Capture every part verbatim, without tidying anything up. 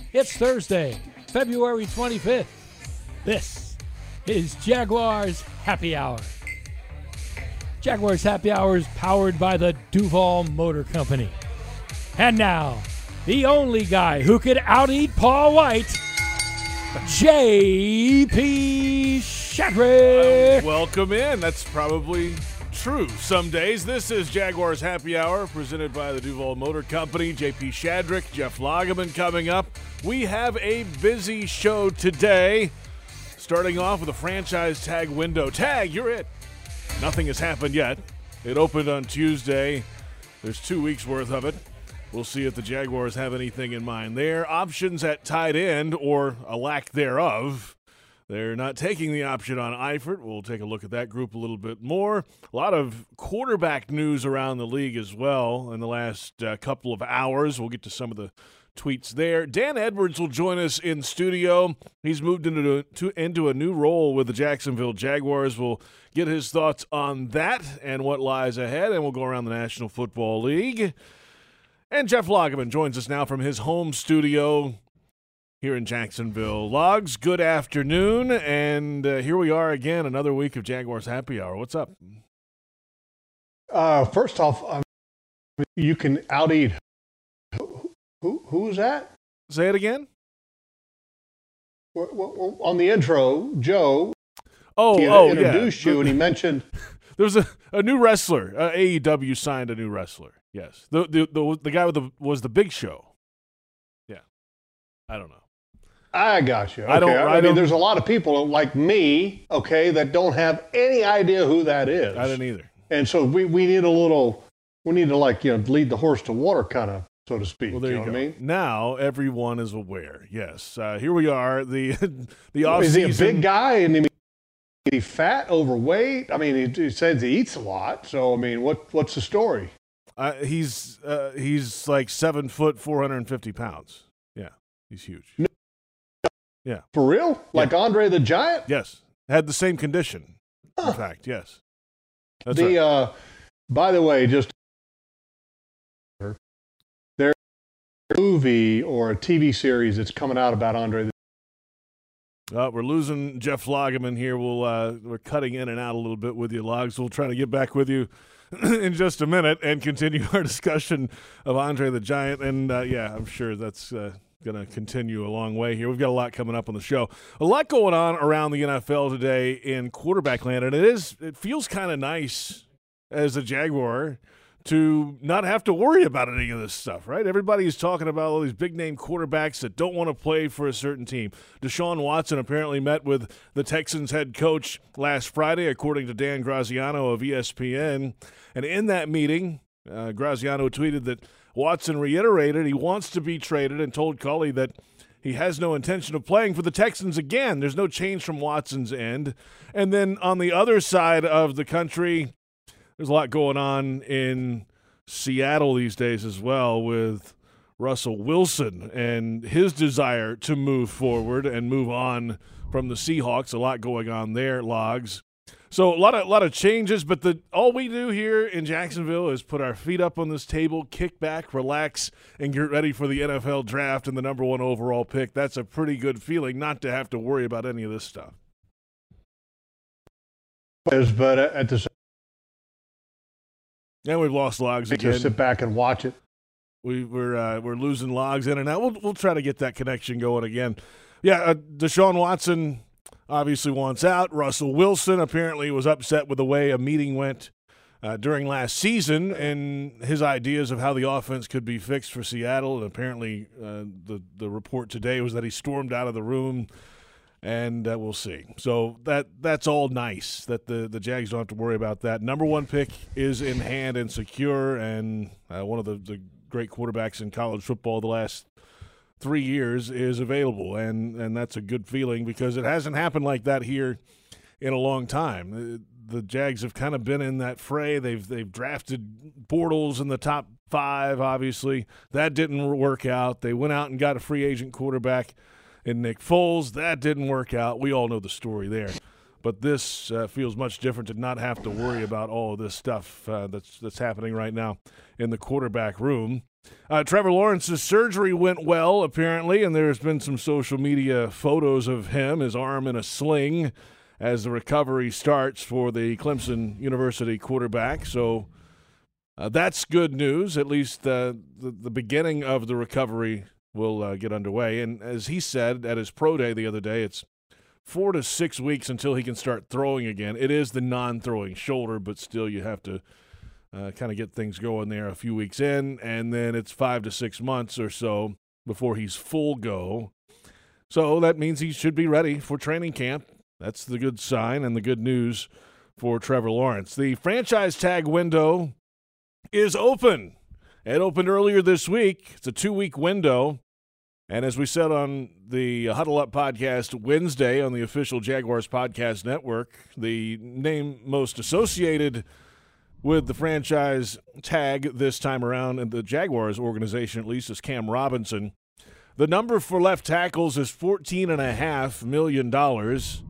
It's Thursday, February twenty-fifth. This is Jaguars Happy Hour. Jaguars Happy Hour is powered by the Duval Motor Company. And now, the only guy who could out-eat Paul White, J P Shadrick. Um, welcome in. That's probably true some days. This is Jaguars Happy Hour, presented by the Duval Motor Company. J P Shadrick, Jeff Lageman coming up. We have a busy show today, starting off with a franchise tag window. Tag, you're it. Nothing has happened yet. It opened on Tuesday. There's two weeks worth of it. We'll see if the Jaguars have anything in mind there. Options at tight end, or a lack thereof. They're not taking the option on Eifert. We'll take a look at that group a little bit more. A lot of quarterback news around the league as well in the last uh, couple of hours. We'll get to some of the tweets there. Dan Edwards will join us in studio. He's moved into, to, into a new role with the Jacksonville Jaguars. We'll get his thoughts on that and what lies ahead, and we'll go around the National Football League. And Jeff Lageman joins us now from his home studio here in Jacksonville. Logs, good afternoon, and uh, here we are again, another week of Jaguars Happy Hour. What's up? Uh, first off, um, you can out-eat. Who, who, who's that? Say it again? Well, well, on the intro, Joe oh, he oh, introduced yeah. you, and he mentioned there was a, a new wrestler. Uh, A E W signed a new wrestler. Yes, the the the, the guy with the was the Big Show. Yeah, I don't know. I got you. Okay. I don't. I, I, mean, don't, there's a lot of people like me, okay, that don't have any idea who that is. I didn't either. And so we, we need a little. We need to like you know lead the horse to water, kind of, so to speak. Well, there you you know go. what I mean? Now everyone is aware. Yes, uh, here we are. The the off Is he a season. big guy? And I mean, is he fat, overweight? I mean, he, he says he eats a lot. So I mean, what what's the story? Uh, he's uh, he's like seven foot, four hundred and fifty pounds. Yeah, he's huge. No. Yeah, For real? Like Yeah. Andre the Giant? yes, had the same condition. Huh. In fact, yes. That's the right. uh, by the way, just there's a movie or a T V series that's coming out about Andre. The Uh, we're losing Jeff Lageman here. We'll uh, we're cutting in and out a little bit with you, Logs. We'll try to get back with you in just a minute and continue our discussion of Andre the Giant. And uh, yeah, I'm sure that's uh, going to continue a long way here. We've got a lot coming up on the show. A lot going on around the N F L today in quarterback land, and it is it feels kind of nice as a Jaguar to not have to worry about any of this stuff, right? Everybody's talking about all these big-name quarterbacks that don't want to play for a certain team. Deshaun Watson apparently met with the Texans head coach last Friday, according to Dan Graziano of E S P N. And in that meeting, uh, Graziano tweeted that Watson reiterated he wants to be traded and told Culley that he has no intention of playing for the Texans again. There's no change from Watson's end. And then on the other side of the country, there's a lot going on in Seattle these days as well with Russell Wilson and his desire to move forward and move on from the Seahawks. A lot going on there, Logs. So a lot of a lot of changes, but the all we do here in Jacksonville is put our feet up on this table, kick back, relax, and get ready for the N F L draft and the number one overall pick. That's a pretty good feeling, not to have to worry about any of this stuff. But at the same And we've lost Logs time, again. just sit back and watch it. We, we're uh, we're losing Logs in and out. We'll we'll try to get that connection going again. Yeah, uh, Deshaun Watson obviously wants out. Russell Wilson apparently was upset with the way a meeting went uh, during last season and his ideas of how the offense could be fixed for Seattle. And apparently uh, the the report today was that he stormed out of the room. And uh, we'll see. So that that's all nice that the, the Jags don't have to worry about that. Number one pick is in hand and secure, and uh, one of the, the great quarterbacks in college football the last three years is available, and, and that's a good feeling because it hasn't happened like that here in a long time. The, the Jags have kind of been in that fray. They've they've drafted Bortles in the top five, obviously. That didn't work out. They went out and got a free agent quarterback in Nick Foles. That didn't work out. We all know the story there. But this uh, feels much different to not have to worry about all of this stuff uh, that's that's happening right now in the quarterback room. Uh, Trevor Lawrence's surgery went well, apparently, and there's been some social media photos of him, his arm in a sling, as the recovery starts for the Clemson University quarterback. So uh, that's good news. At least uh, the, the beginning of the recovery will uh, get underway. And as he said at his pro day the other day, it's four to six weeks until he can start throwing again. It is the non-throwing shoulder, but still you have to uh, kind of get things going there a few weeks in, and then it's five to six months or so before he's full go. So that means he should be ready for training camp. That's the good sign and the good news for Trevor Lawrence. The franchise tag window is open. It opened earlier this week. It's a two-week window. And as we said on the Huddle Up podcast Wednesday on the official Jaguars podcast network, the name most associated with the franchise tag this time around in the Jaguars organization, at least, is Cam Robinson. The number for left tackles is fourteen point five million dollars.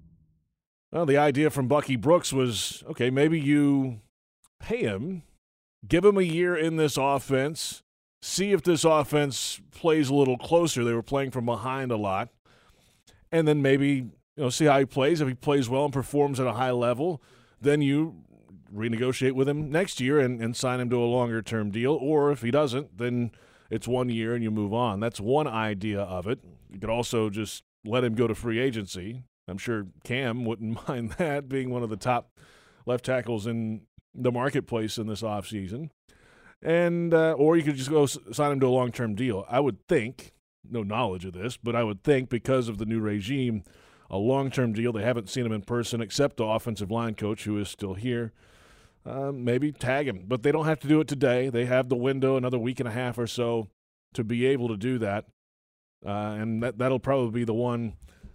Well, the idea from Bucky Brooks was, okay, maybe you pay him, give him a year in this offense, see if this offense plays a little closer. They were playing from behind a lot. And then maybe, you know, see how he plays. If he plays well and performs at a high level, then you renegotiate with him next year and, and sign him to a longer-term deal. Or if he doesn't, then it's one year and you move on. That's one idea of it. You could also just let him go to free agency. I'm sure Cam wouldn't mind that, being one of the top left tackles in the marketplace in this offseason. And uh, or you could just go s- sign him to a long-term deal. I would think, no knowledge of this, but I would think because of the new regime, a long-term deal. They haven't seen him in person except the offensive line coach, who is still here. Uh, maybe tag him. But they don't have to do it today. They have the window, another week and a half or so, to be able to do that. Uh, and that, that'll probably be the one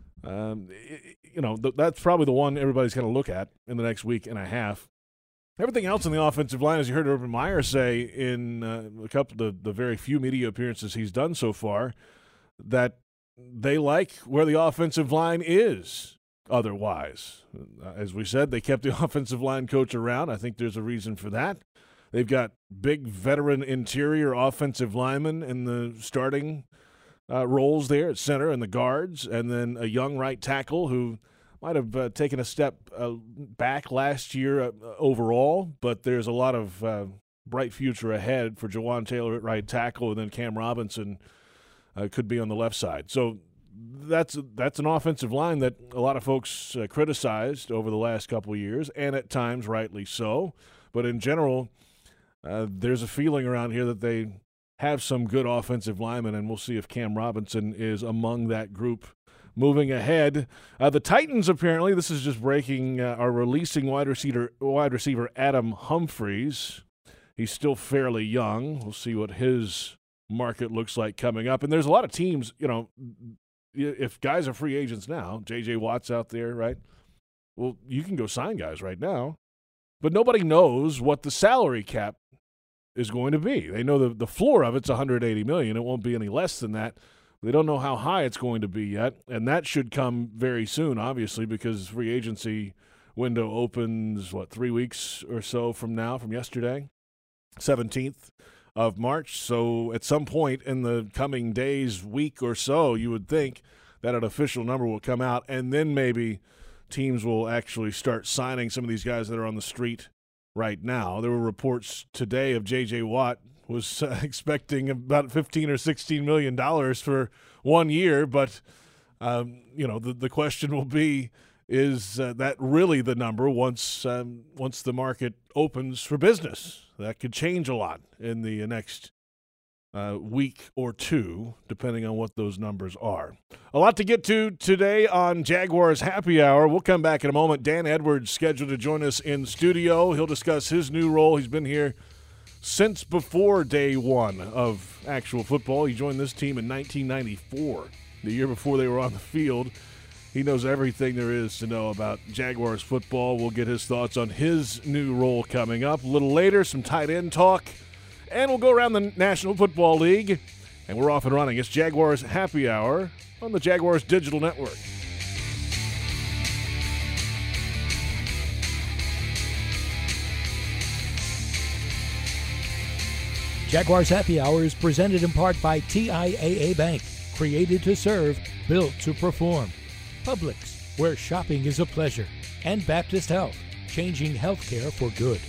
Um, you know, th- that's probably the one everybody's going to look at in the next week and a half. Everything else in the offensive line, as you heard Urban Meyer say in uh, a couple of the, the very few media appearances he's done so far, that they like where the offensive line is otherwise. Uh, as we said, they kept the offensive line coach around. I think there's a reason for that. They've got big veteran interior offensive linemen in the starting Uh, roles there at center and the guards, and then a young right tackle who might have uh, taken a step uh, back last year uh, overall, but there's a lot of uh, bright future ahead for Jawan Taylor at right tackle, and then Cam Robinson uh, could be on the left side. So that's that's an offensive line that a lot of folks uh, criticized over the last couple of years, and at times rightly so. But in general, uh, there's a feeling around here that they have some good offensive linemen, and we'll see if Cam Robinson is among that group moving ahead. Uh, the Titans, apparently, this is just breaking, uh, are releasing wide receiver, wide receiver Adam Humphries. He's still fairly young. We'll see what his market looks like coming up. And there's a lot of teams, you know, if guys are free agents now, J J Watt's out there, right? Well, you can go sign guys right now, but nobody knows what the salary cap is going to be. They know the, the floor of it's one hundred eighty million dollars. It won't be any less than that. They don't know how high it's going to be yet, and that should come very soon, obviously, because free agency window opens, what, three weeks or so from now, from yesterday, seventeenth of March. So at some point in the coming days, week or so, you would think that an official number will come out, and then maybe teams will actually start signing some of these guys that are on the street right now. There were reports today of J J Watt was uh, expecting about fifteen or sixteen million dollars for one year, but um, you know the the question will be: is uh, that really the number once um, once the market opens for business? That could change a lot in the next uh, week or two, depending on what those numbers are. A lot to get to today on Jaguars Happy Hour. We'll come back in a moment. Dan Edwards scheduled to join us in studio. He'll discuss his new role. He's been here since before day one of actual football. He joined this team in nineteen ninety-four, the year before they were on the field. He knows everything there is to know about Jaguars football. We'll get his thoughts on his new role coming up. A little later, some tight end talk. And we'll go around the National Football League. And we're off and running. It's Jaguars Happy Hour on the Jaguars Digital Network. Jaguars Happy Hour is presented in part by T I A A Bank, created to serve, built to perform. Publix, where shopping is a pleasure. And Baptist Health, changing healthcare for good.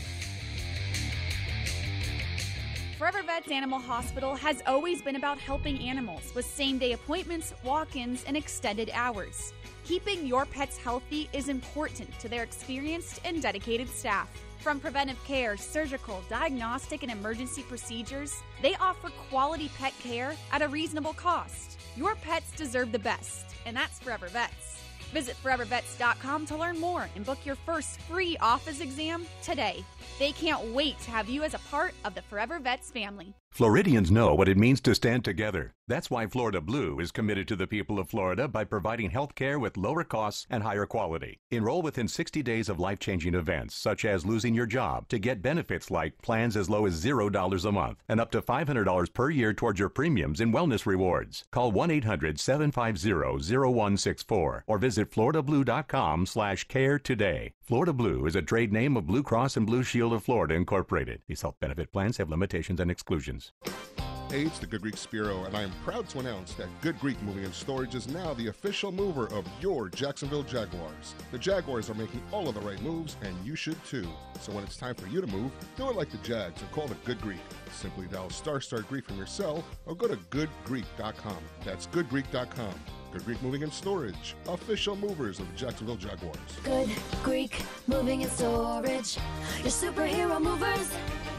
Forever Vets Animal Hospital has always been about helping animals with same-day appointments, walk-ins, and extended hours. Keeping your pets healthy is important to their experienced and dedicated staff. From preventive care, surgical, diagnostic, and emergency procedures, they offer quality pet care at a reasonable cost. Your pets deserve the best, and that's Forever Vets. Visit forever vets dot com to learn more and book your first free office exam today. They can't wait to have you as a part of the Forever Vets family. Floridians know what it means to stand together. That's why Florida Blue is committed to the people of Florida by providing health care with lower costs and higher quality. Enroll within sixty days of life-changing events, such as losing your job, to get benefits like plans as low as zero dollars a month and up to five hundred dollars per year towards your premiums and wellness rewards. Call one eight hundred seven five zero zero one six four or visit florida blue dot com slash care today. Florida Blue is a trade name of Blue Cross and Blue Shield of Florida, Incorporated. These health benefit plans have limitations and exclusions. Hey, it's the Good Greek Spiro, and I am proud to announce that Good Greek Moving and Storage is now the official mover of your Jacksonville Jaguars. The Jaguars are making all of the right moves, and you should too. So when it's time for you to move, do it like the Jags and call the Good Greek. Simply dial star star Greek from your cell or go to good greek dot com. That's good greek dot com. Good Greek Moving and Storage, official movers of the Jacksonville Jaguars. Good Greek Moving and Storage, your superhero movers.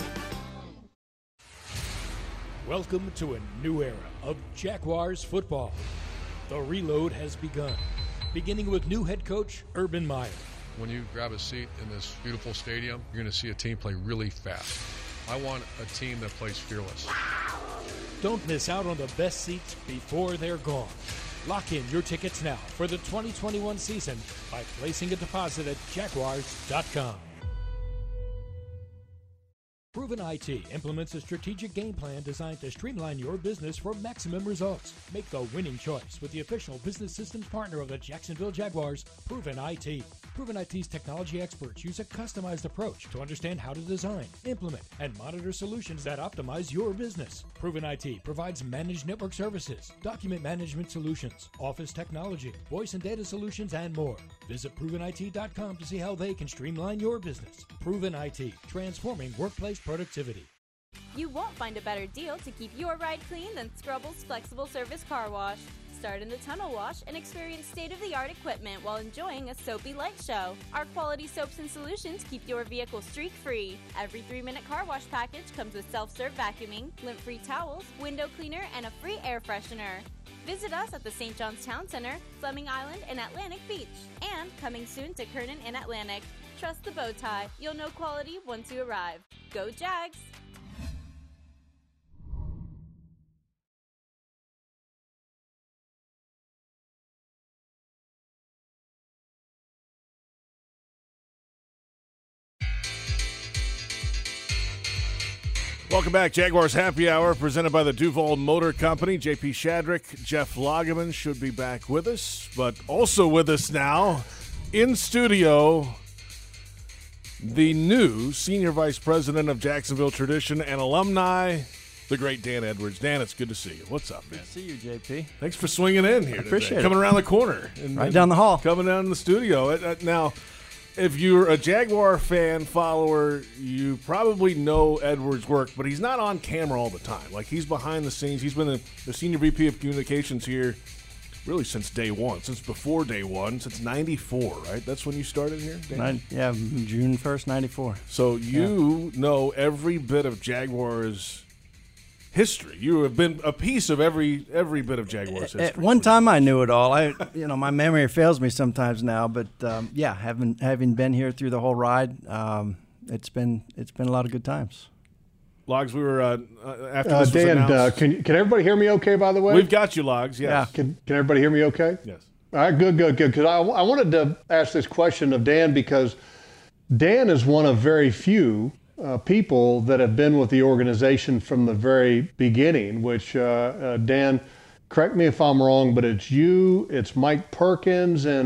Welcome to a new era of Jaguars football. The reload has begun, beginning with new head coach Urban Meyer. When you grab a seat in this beautiful stadium, you're going to see a team play really fast. I want a team that plays fearless. Don't miss out on the best seats before they're gone. Lock in your tickets now for the twenty twenty-one season by placing a deposit at jaguars dot com. Proven I T implements a strategic game plan designed to streamline your business for maximum results. Make the winning choice with the official business systems partner of the Jacksonville Jaguars, Proven I T. Proven I T's technology experts use a customized approach to understand how to design, implement, and monitor solutions that optimize your business. Proven I T provides managed network services, document management solutions, office technology, voice and data solutions, and more. Visit proven I T dot com to see how they can streamline your business. Proven I T, transforming workplace productivity. You won't find a better deal to keep your ride clean than Scrubble's Flexible Service Car Wash. Start in the tunnel wash and experience state-of-the-art equipment while enjoying a soapy light show. Our quality soaps and solutions keep your vehicle streak-free. Every three-minute car wash package comes with self-serve vacuuming, lint-free towels, window cleaner, and a free air freshener. Visit us at the Saint John's Town Center, Fleming Island, and Atlantic Beach. And coming soon to Kernan and Atlantic. Trust the bow tie. You'll know quality once you arrive. Go Jags! Welcome back. Jaguars Happy Hour presented by the Duval Motor Company. J P Shadrick, Jeff Lageman should be back with us, but also with us now in studio, the new Senior Vice President of Jacksonville Tradition and Alumni, the great Dan Edwards. Dan, it's good to see you. What's up, man? Good to see you, J P. Thanks for swinging in here. I appreciate today. it. Coming around the corner. And, right down the hall. Coming down in the studio. Uh, Now, if you're a Jaguar fan, follower, you probably know Edwards' work, but he's not on camera all the time. Like, he's behind the scenes. He's been the, the Senior V P of Communications here really since day one, since before day one, since ninety-four, right? That's when you started here, Dan? Nine, yeah, June first, ninety-four. So you yeah. know every bit of Jaguars history. You have been a piece of every every bit of Jaguars history. At one time, I knew it all. I, you know, my memory fails me sometimes now, but um, yeah, having having been here through the whole ride, um, it's been it's been a lot of good times. Logs, we were uh, after uh, this was Dan, uh, announced. can can everybody hear me okay? By the way, we've got you, Logs. Yes. Yeah. Can can everybody hear me okay? Yes. All right, good, good, good. Because I I wanted to ask this question of Dan because Dan is one of very few Uh, people that have been with the organization from the very beginning, which, uh, uh, Dan, correct me if I'm wrong, but it's you, it's Mike Perkins, and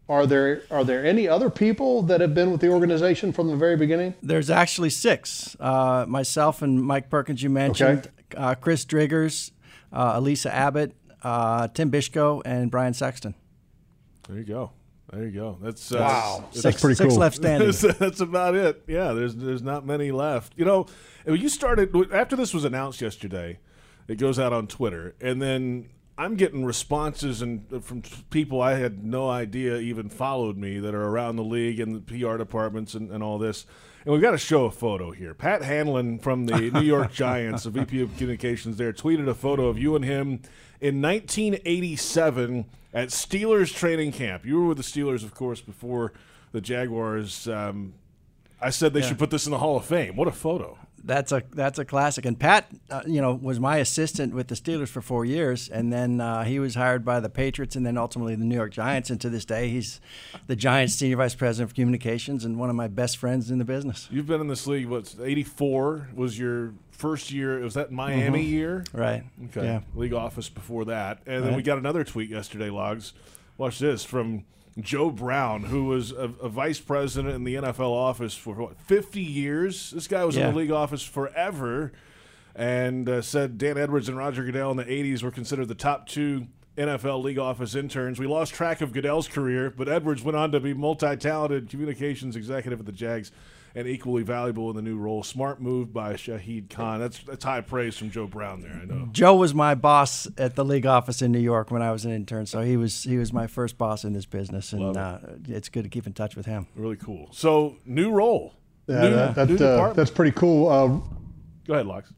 are there are there any other people that have been with the organization from the very beginning? There's actually six. Uh, myself and Mike Perkins, you mentioned, okay. uh, Chris Driggers, uh, Elisa Abbott, uh, Tim Bishko, and Brian Sexton. There you go. There you go. That's uh, wow. Six, that's pretty six cool. left standing. that's, that's about it. Yeah, there's there's not many left. You know, you started after this was announced yesterday. It goes out on Twitter, and then I'm getting responses and from people I had no idea even followed me that are around the league and the P R departments and, and all this. And we've got to show a photo here. Pat Hanlon from the New York Giants, the V P of Communications there, tweeted a photo of you and him in nineteen eighty-seven at Steelers training camp. You were with the Steelers, of course, before the Jaguars. Um, I said they yeah. should put this in the Hall of Fame. What a photo. That's a that's a classic. And Pat, uh, you know, was my assistant with the Steelers for four years, and then uh, he was hired by the Patriots, and then ultimately the New York Giants. And to this day, he's the Giants' senior vice president of communications and one of my best friends in the business. You've been in this league. What, eighty-four was your first year? Was that Miami mm-hmm. year? Right. Okay. Yeah. League office before that, and then right. we got another tweet yesterday. Logs, watch this from Joe Brown, who was a, a vice president in the N F L office for, what, fifty years? This guy was yeah. in the league office forever, and uh, said Dan Edwards and Roger Goodell in the eighties were considered the top two N F L league office interns. We lost track of Goodell's career, but Edwards went on to be multi-talented communications executive at the Jags and equally valuable in the new role. Smart move by Shahid Khan. That's that's high praise from Joe Brown there, I know. Joe was my boss at the league office in New York when I was an intern, so he was he was my first boss in this business, and it. uh, it's good to keep in touch with him. Really cool. So, new role. Yeah, new, that, that, new uh, that's pretty cool. Uh, Go ahead, Lux.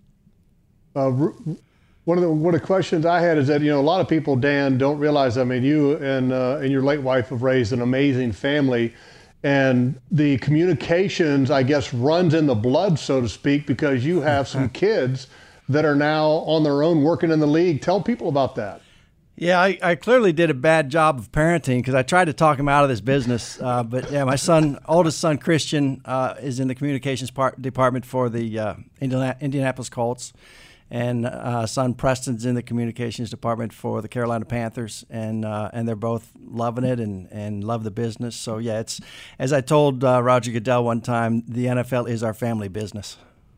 Uh, one of the one of the questions I had is that, you know, a lot of people, Dan, don't realize, I mean, you and uh, and your late wife have raised an amazing family. And the communications, I guess, runs in the blood, so to speak, because you have some kids that are now on their own working in the league. Tell people about that. Yeah, I, I clearly did a bad job of parenting because I tried to talk him out of this business. Uh, but, yeah, my son, oldest son, Christian, uh, is in the communications part, department for the uh, Indianapolis Colts. And uh, son Preston's in the communications department for the Carolina Panthers, and uh, and they're both loving it and, and love the business. So yeah, it's as I told uh, Roger Goodell one time, the N F L is our family business.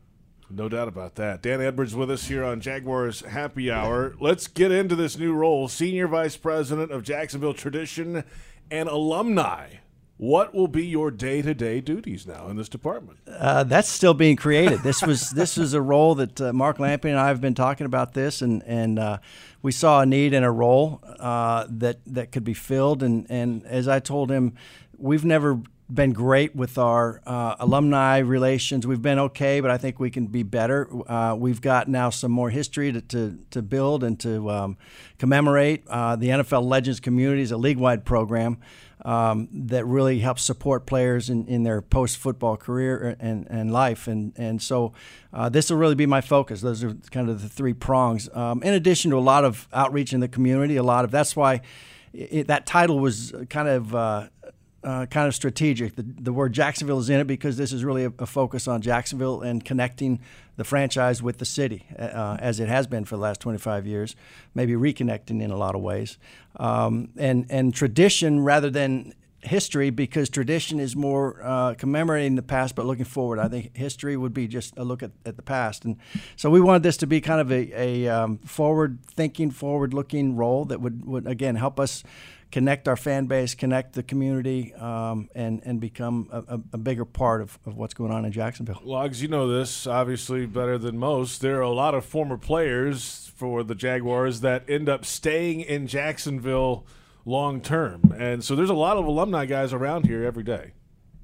No doubt about that. Dan Edwards with us here on Jaguars Happy Hour. Let's get into this new role, Senior Vice President of Jacksonville Tradition and Alumni. What will be your day-to-day duties now in this department? Uh, that's still being created. This was this was a role that uh, Mark Lampe and I have been talking about this, and and uh, we saw a need in a role uh, that that could be filled. And and as I told him, we've never been great with our uh, alumni relations. We've been okay, but I think we can be better. Uh, we've got now some more history to to, to build and to um, commemorate. Uh, the N F L Legends Community is a league-wide program Um, that really helps support players in, in their post-football career and, and life. And, and so uh, this will really be my focus. Those are kind of the three prongs. Um, in addition to a lot of outreach in the community, a lot of that's why it, that title was kind of uh, uh, kind of strategic. The, the word Jacksonville is in it because this is really a, a focus on Jacksonville and connecting the franchise with the city, uh, as it has been for the last twenty-five years, maybe reconnecting in a lot of ways. Um, and, and tradition rather than history, because tradition is more uh, commemorating the past but looking forward. I think history would be just a look at, at the past. And so we wanted this to be kind of a, a um, forward-thinking, forward-looking role that would, would, again, help us connect our fan base, connect the community, um, and, and become a, a bigger part of, of what's going on in Jacksonville. Logs, you know this obviously better than most. There are a lot of former players for the Jaguars that end up staying in Jacksonville long term. And so there's a lot of alumni guys around here every day.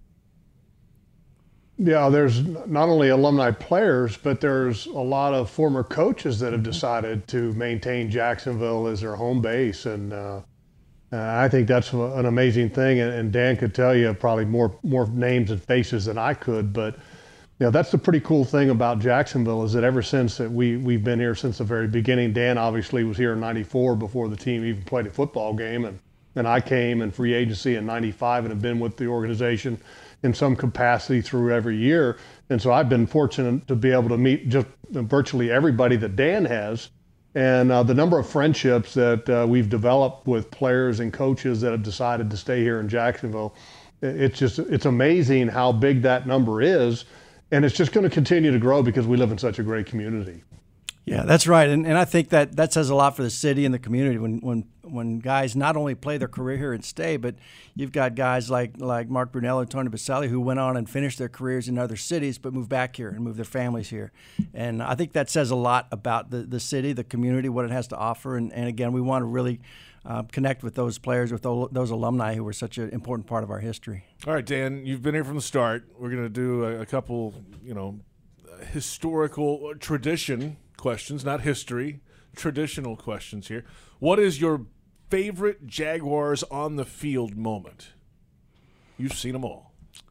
Yeah, there's not only alumni players, but there's a lot of former coaches that have decided to maintain Jacksonville as their home base. And uh, uh, I think that's an amazing thing. And, and Dan could tell you probably more more names and faces than I could. But you know, that's the pretty cool thing about Jacksonville is that ever since that we, we've been here since the very beginning. Dan obviously was here in ninety-four before the team even played a football game. And, and I came in free agency in ninety-five and have been with the organization in some capacity through every year. And so I've been fortunate to be able to meet just virtually everybody that Dan has. And uh, the number of friendships that uh, we've developed with players and coaches that have decided to stay here in Jacksonville, it's just, it's amazing how big that number is. And it's just going to continue to grow because we live in such a great community. Yeah, that's right. And and I think that, that says a lot for the city and the community when, when when guys not only play their career here and stay, but you've got guys like like Mark Brunello and Tony Baselli who went on and finished their careers in other cities but moved back here and moved their families here. And I think that says a lot about the, the city, the community, what it has to offer. And, and again, we want to really uh, connect with those players, with those, those alumni who were such an important part of our history. All right, Dan, you've been here from the start. We're going to do a, a couple, you know, historical tradition questions, not history, traditional questions here. What is your favorite Jaguars on the field moment? You've seen them all.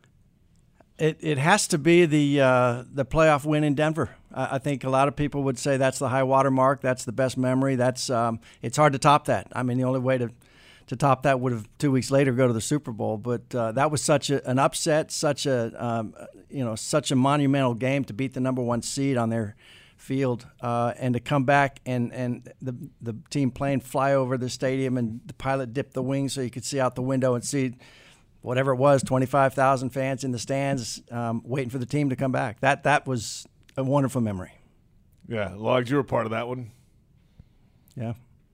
It it has to be the uh, the playoff win in Denver. I, I think a lot of people would say that's the high water mark. That's the best memory. That's um, it's hard to top that. I mean, the only way to to top that would have two weeks later go to the Super Bowl. But uh, that was such a, an upset, such a um, you know such a monumental game to beat the number one seed on their field uh, and to come back and, and the the team plane fly over the stadium and the pilot dipped the wings so you could see out the window and see whatever it was, twenty-five thousand fans in the stands um, waiting for the team to come back. That that was a wonderful memory. Yeah, Logs, you were part of that one. Yeah.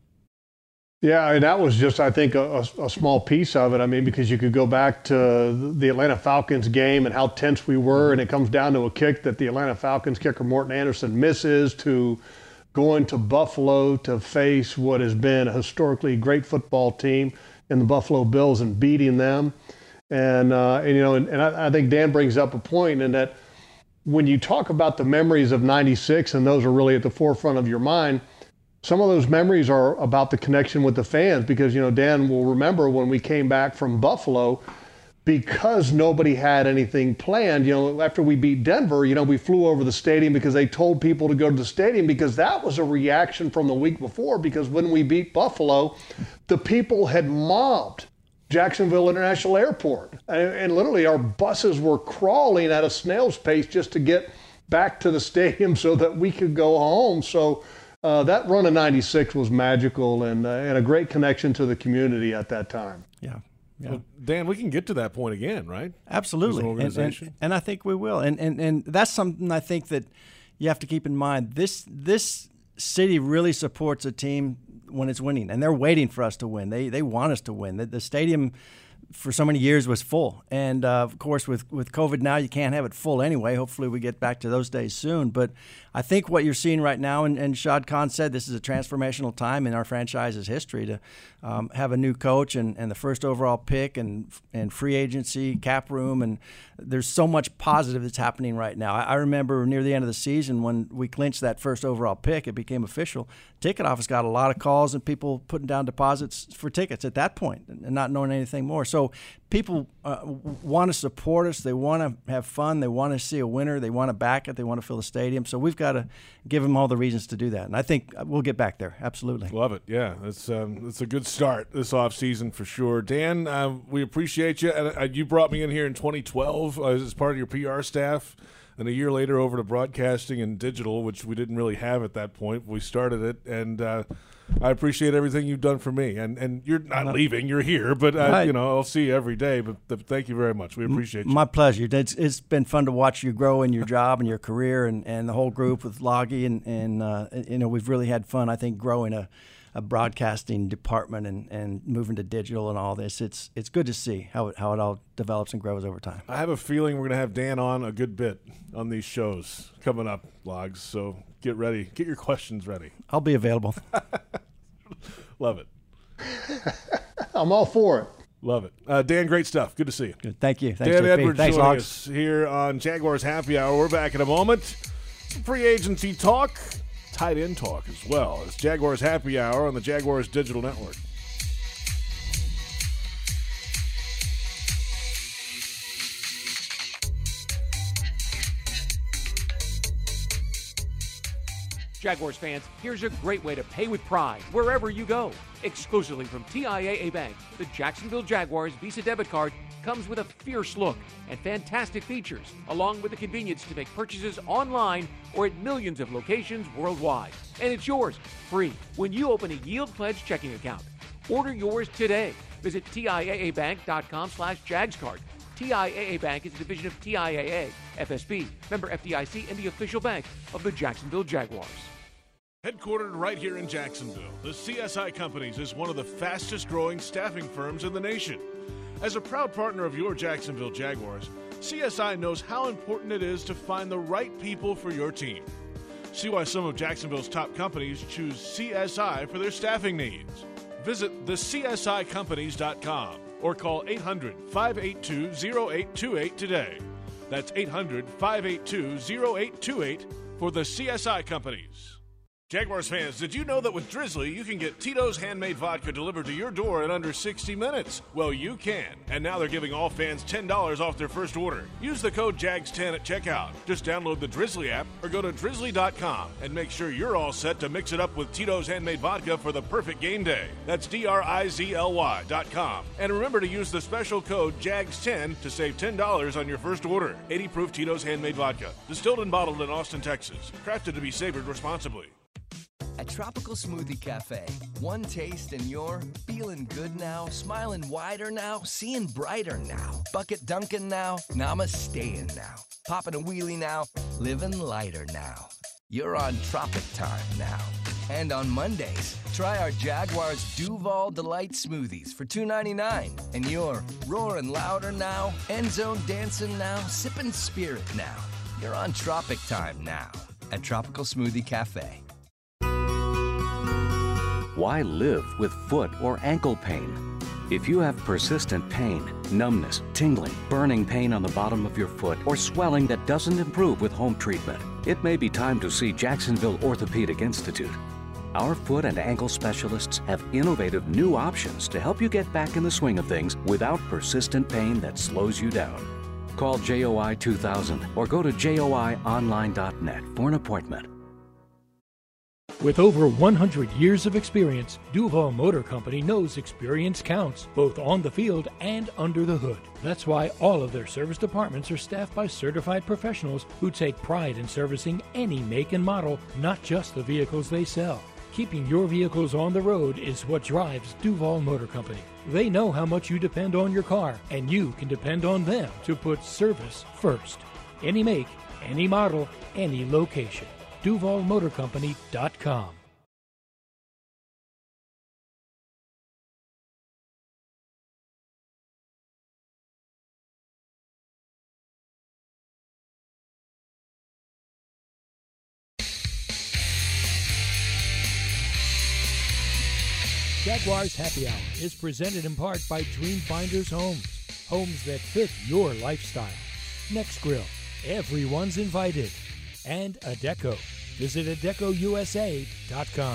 Yeah, and that was just, I think, a, a small piece of it. I mean, because you could go back to the Atlanta Falcons game and how tense we were, and it comes down to a kick that the Atlanta Falcons kicker Morton Anderson misses, to going to Buffalo to face what has been a historically great football team in the Buffalo Bills and beating them. And, uh, and you know, and, and I, I think Dan brings up a point in that when you talk about the memories of ninety-six, and those are really at the forefront of your mind, some of those memories are about the connection with the fans because, you know, Dan will remember when we came back from Buffalo, because nobody had anything planned, you know, after we beat Denver, you know, we flew over the stadium because they told people to go to the stadium because that was a reaction from the week before, because when we beat Buffalo, the people had mobbed Jacksonville International Airport. And, and literally our buses were crawling at a snail's pace just to get back to the stadium so that we could go home. So Uh, that run of ninety-six was magical and, uh, and a great connection to the community at that time. Yeah. Yeah. Well, Dan, we can get to that point again, right? Absolutely. As an organization. And, and, and I think we will. And, and and that's something I think that you have to keep in mind. This this city really supports a team when it's winning, and they're waiting for us to win. They they want us to win. The, the stadium for so many years was full. And, uh, of course, with, with COVID now, you can't have it full anyway. Hopefully we get back to those days soon. But I think what you're seeing right now, and, and Shad Khan said this is a transformational time in our franchise's history to um, have a new coach and, and the first overall pick and and free agency, cap room, and there's so much positive that's happening right now. I, I remember near the end of the season when we clinched that first overall pick, it became official. Ticket office got a lot of calls and people putting down deposits for tickets at that point and not knowing anything more. So people uh, want to support us. They want to have fun. They want to see a winner. They want to back it. They want to fill the stadium. So we've got to give them all the reasons to do that. And I think we'll get back there. Absolutely. Love it. Yeah, it's um, it's a good start this offseason for sure. Dan, uh, we appreciate you. And uh, you brought me in here in twenty twelve uh, as part of your P R staff. And a year later over to broadcasting and digital, which we didn't really have at that point. We started it, and uh, I appreciate everything you've done for me. And and you're not leaving; you're here. But uh, right. you know, I'll see you every day. But th- thank you very much. We appreciate you. My pleasure. It's, it's been fun to watch you grow in your job and your career, and, and the whole group with Loggy, and and uh, you know we've really had fun. I think growing a. a broadcasting department and, and moving to digital and all this. It's it's good to see how it, how it all develops and grows over time. I have a feeling we're going to have Dan on a good bit on these shows coming up, Logs. So get ready. Get your questions ready. I'll be available. Love it. I'm all for it. Love it. Uh, Dan, great stuff. Good to see you. Good. Thank you. Thanks, Dan J P. Edwards Thanks, joining Logs. us here on Jaguars Happy Hour. We're back in a moment. Some free agency talk. Tight end talk as well. It's Jaguars Happy Hour on the Jaguars Digital Network. Jaguars fans, here's a great way to pay with pride wherever you go. Exclusively from T I A A Bank, the Jacksonville Jaguars Visa debit card comes with a fierce look and fantastic features, along with the convenience to make purchases online or at millions of locations worldwide. And it's yours, free, when you open a Yield Pledge checking account. Order yours today. Visit T I A A bank dot com slash jagscard. T I A A Bank is a division of T I A A, F S B, member F D I C, and the official bank of the Jacksonville Jaguars. Headquartered right here in Jacksonville, the C S I Companies is one of the fastest growing staffing firms in the nation. As a proud partner of your Jacksonville Jaguars, C S I knows how important it is to find the right people for your team. See why some of Jacksonville's top companies choose C S I for their staffing needs. Visit the C S I companies dot com or call eight hundred, five eight two, oh eight two eight today. That's eight hundred, five eight two, oh eight two eight for the C S I Companies. Jaguars fans, did you know that with Drizzly, you can get Tito's handmade vodka delivered to your door in under sixty minutes? Well, you can. And now they're giving all fans ten dollars off their first order. Use the code Jags ten at checkout. Just download the Drizzly app or go to drizzly dot com and make sure you're all set to mix it up with Tito's handmade vodka for the perfect game day. That's D R I Z L Y dot com. And remember to use the special code Jags ten to save ten dollars on your first order. eighty proof Tito's handmade vodka. Distilled and bottled in Austin, Texas. Crafted to be savored responsibly. At Tropical Smoothie Cafe, one taste and you're feeling good now, smiling wider now, seeing brighter now, bucket dunking now, namasteing now, popping a wheelie now, living lighter now. You're on Tropic Time now. And on Mondays, try our Jaguars Duval Delight Smoothies for two ninety-nine. And you're roaring louder now, end zone dancing now, sipping spirit now. You're on Tropic Time now at Tropical Smoothie Cafe. Why live with foot or ankle pain? If you have persistent pain, numbness, tingling, burning pain on the bottom of your foot, or swelling that doesn't improve with home treatment, it may be time to see Jacksonville Orthopedic Institute. Our foot and ankle specialists have innovative new options to help you get back in the swing of things without persistent pain that slows you down. Call J O I two thousand or go to J O I online dot net for an appointment. With over one hundred years of experience, Duval Motor Company knows experience counts, both on the field and under the hood. That's why all of their service departments are staffed by certified professionals who take pride in servicing any make and model, not just the vehicles they sell. Keeping your vehicles on the road is what drives Duval Motor Company. They know how much you depend on your car, and you can depend on them to put service first. Any make, any model, any location. Duval Motor Company dot com. Jaguars Happy Hour is presented in part by Dreamfinders Homes, homes that fit your lifestyle. Next Grill, everyone's invited. And Adecco. Visit Adecco U S A dot com.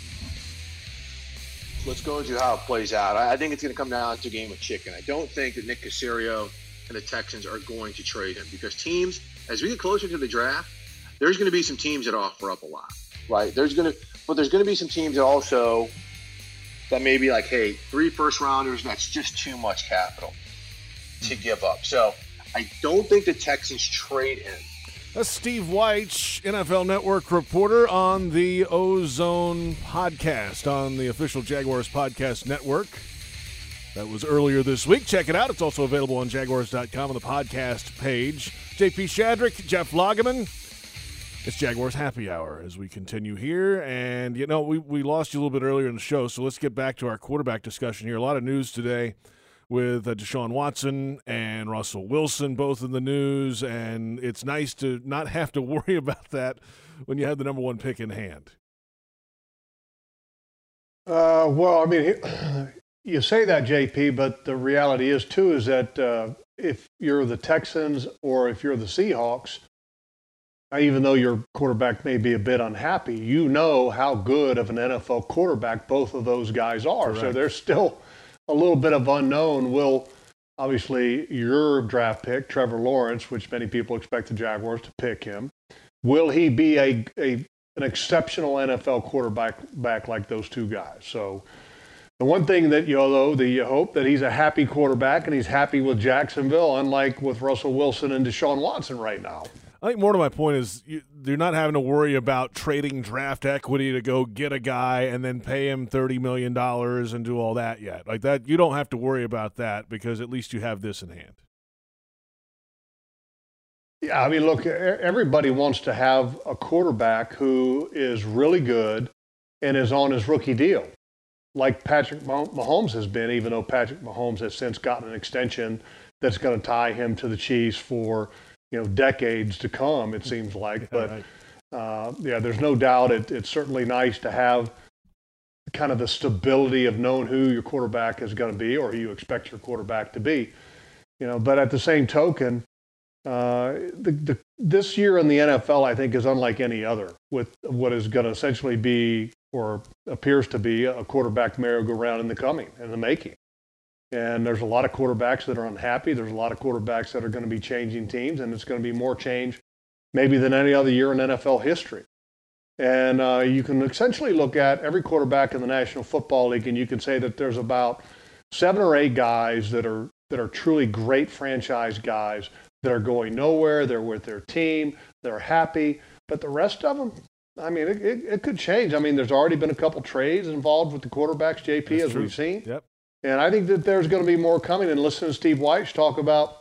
Let's go into how it plays out. I think it's going to come down to a game of chicken. I don't think that Nick Caserio and the Texans are going to trade him because teams, as we get closer to the draft, there's going to be some teams that offer up a lot, right? There's going to, but there's going to be some teams that also that may be like, hey, three first rounders, that's just too much capital to give up. So I don't think the Texans trade him. That's Steve Wyche, N F L Network reporter on the Ozone podcast on the official Jaguars podcast network. That was earlier this week. Check it out. It's also available on Jaguars dot com on the podcast page. J P Shadrick, Jeff Lageman. It's Jaguars Happy Hour as we continue here. And, you know, we, we lost you a little bit earlier in the show, so let's get back to our quarterback discussion here. A lot of news today with uh, Deshaun Watson and Russell Wilson both in the news, and it's nice to not have to worry about that when you have the number one pick in hand. Uh, well, I mean, you say that, J P, but the reality is, too, is that uh, if you're the Texans or if you're the Seahawks, even though your quarterback may be a bit unhappy, you know how good of an N F L quarterback both of those guys are. Correct. So there's still a little bit of unknown. Will, obviously, your draft pick, Trevor Lawrence, which many people expect the Jaguars to pick him, will he be a, a, an exceptional N F L quarterback back like those two guys. So the one thing that you know, that you hope that he's a happy quarterback and he's happy with Jacksonville, unlike with Russell Wilson and Deshaun Watson right now. I think more to my point is you, you're not having to worry about trading draft equity to go get a guy and then pay him thirty million dollars and do all that yet. Like that, you don't have to worry about that because at least you have this in hand. Yeah, I mean, look, everybody wants to have a quarterback who is really good and is on his rookie deal, like Patrick Mahomes has been, even though Patrick Mahomes has since gotten an extension that's going to tie him to the Chiefs for, you know, decades to come, it seems like. Yeah, but, right. uh, yeah, there's no doubt it, it's certainly nice to have kind of the stability of knowing who your quarterback is going to be or who you expect your quarterback to be. You know, but at the same token, Uh, the, the, this year in the N F L, I think, is unlike any other with what is going to essentially be or appears to be a quarterback merry-go-round in the coming, in the making. And there's a lot of quarterbacks that are unhappy. There's a lot of quarterbacks that are going to be changing teams, and it's going to be more change maybe than any other year in N F L history. And uh, you can essentially look at every quarterback in the National Football League, and you can say that there's about seven or eight guys that are that are truly great franchise guys that are going nowhere. They're with their team. They're happy. But the rest of them, I mean, it, it, it could change. I mean, there's already been a couple trades involved with the quarterbacks, J P, That's as true. we've seen. Yep. And I think that there's going to be more coming. And listen to Steve Wyche talk about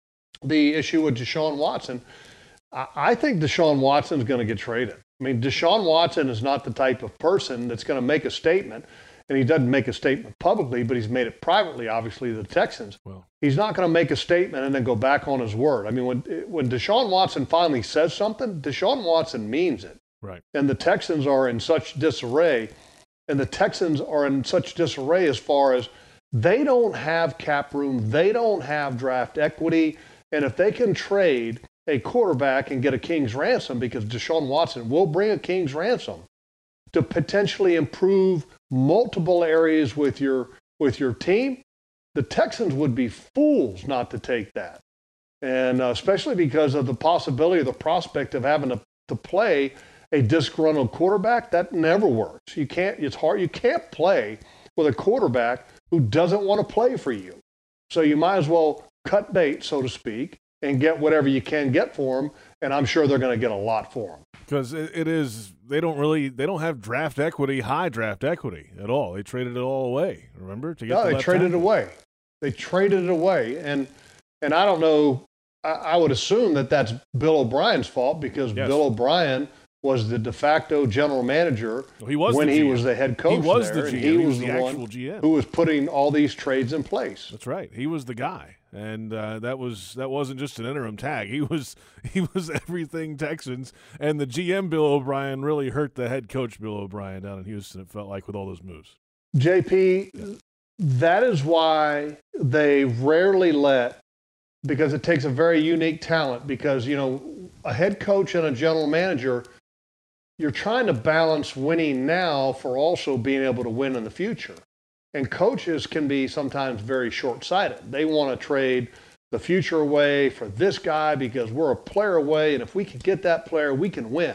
the issue with Deshaun Watson. I, I think Deshaun Watson is going to get traded. I mean, Deshaun Watson is not the type of person that's going to make a statement. And he doesn't make a statement publicly, but he's made it privately, obviously, to the Texans. Well, he's not going to make a statement and then go back on his word. I mean, when when Deshaun Watson finally says something, Deshaun Watson means it. Right. And the Texans are in such disarray, and the Texans are in such disarray as far as they don't have cap room, they don't have draft equity, and if they can trade a quarterback and get a king's ransom, because Deshaun Watson will bring a king's ransom to potentially improve multiple areas with your with your team, the Texans would be fools not to take that. And uh, especially because of the possibility, the prospect of having to, to play a disgruntled quarterback, that never works. You can't, it's hard, you can't play with a quarterback who doesn't want to play for you. So you might as well cut bait, so to speak, and get whatever you can get for them. And I'm sure they're going to get a lot for them. Because it, it is, they don't really, they don't have draft equity, high draft equity at all. They traded it all away, remember? To get No, the they left traded it tackle. away. They traded it away. And and I don't know, I, I would assume that that's Bill O'Brien's fault because Yes. Bill O'Brien was the de facto general manager Well, he was when the he G M. was the head coach He was there, the and G M. he, He was, was the, the one actual G M. who was putting all these trades in place. That's right. He was the guy, and uh, that was that wasn't just an interim tag. He was he was everything Texans, and the G M Bill O'Brien really hurt the head coach Bill O'Brien down in Houston. It felt like with all those moves. J P, that is why they rarely let, because it takes a very unique talent, because, you know, a head coach and a general manager, you're trying to balance winning now for also being able to win in the future. And coaches can be sometimes very short-sighted. They want to trade the future away for this guy because we're a player away, and if we can get that player, we can win.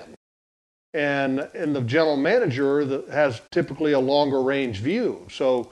And, and the general manager that has typically a longer range view. So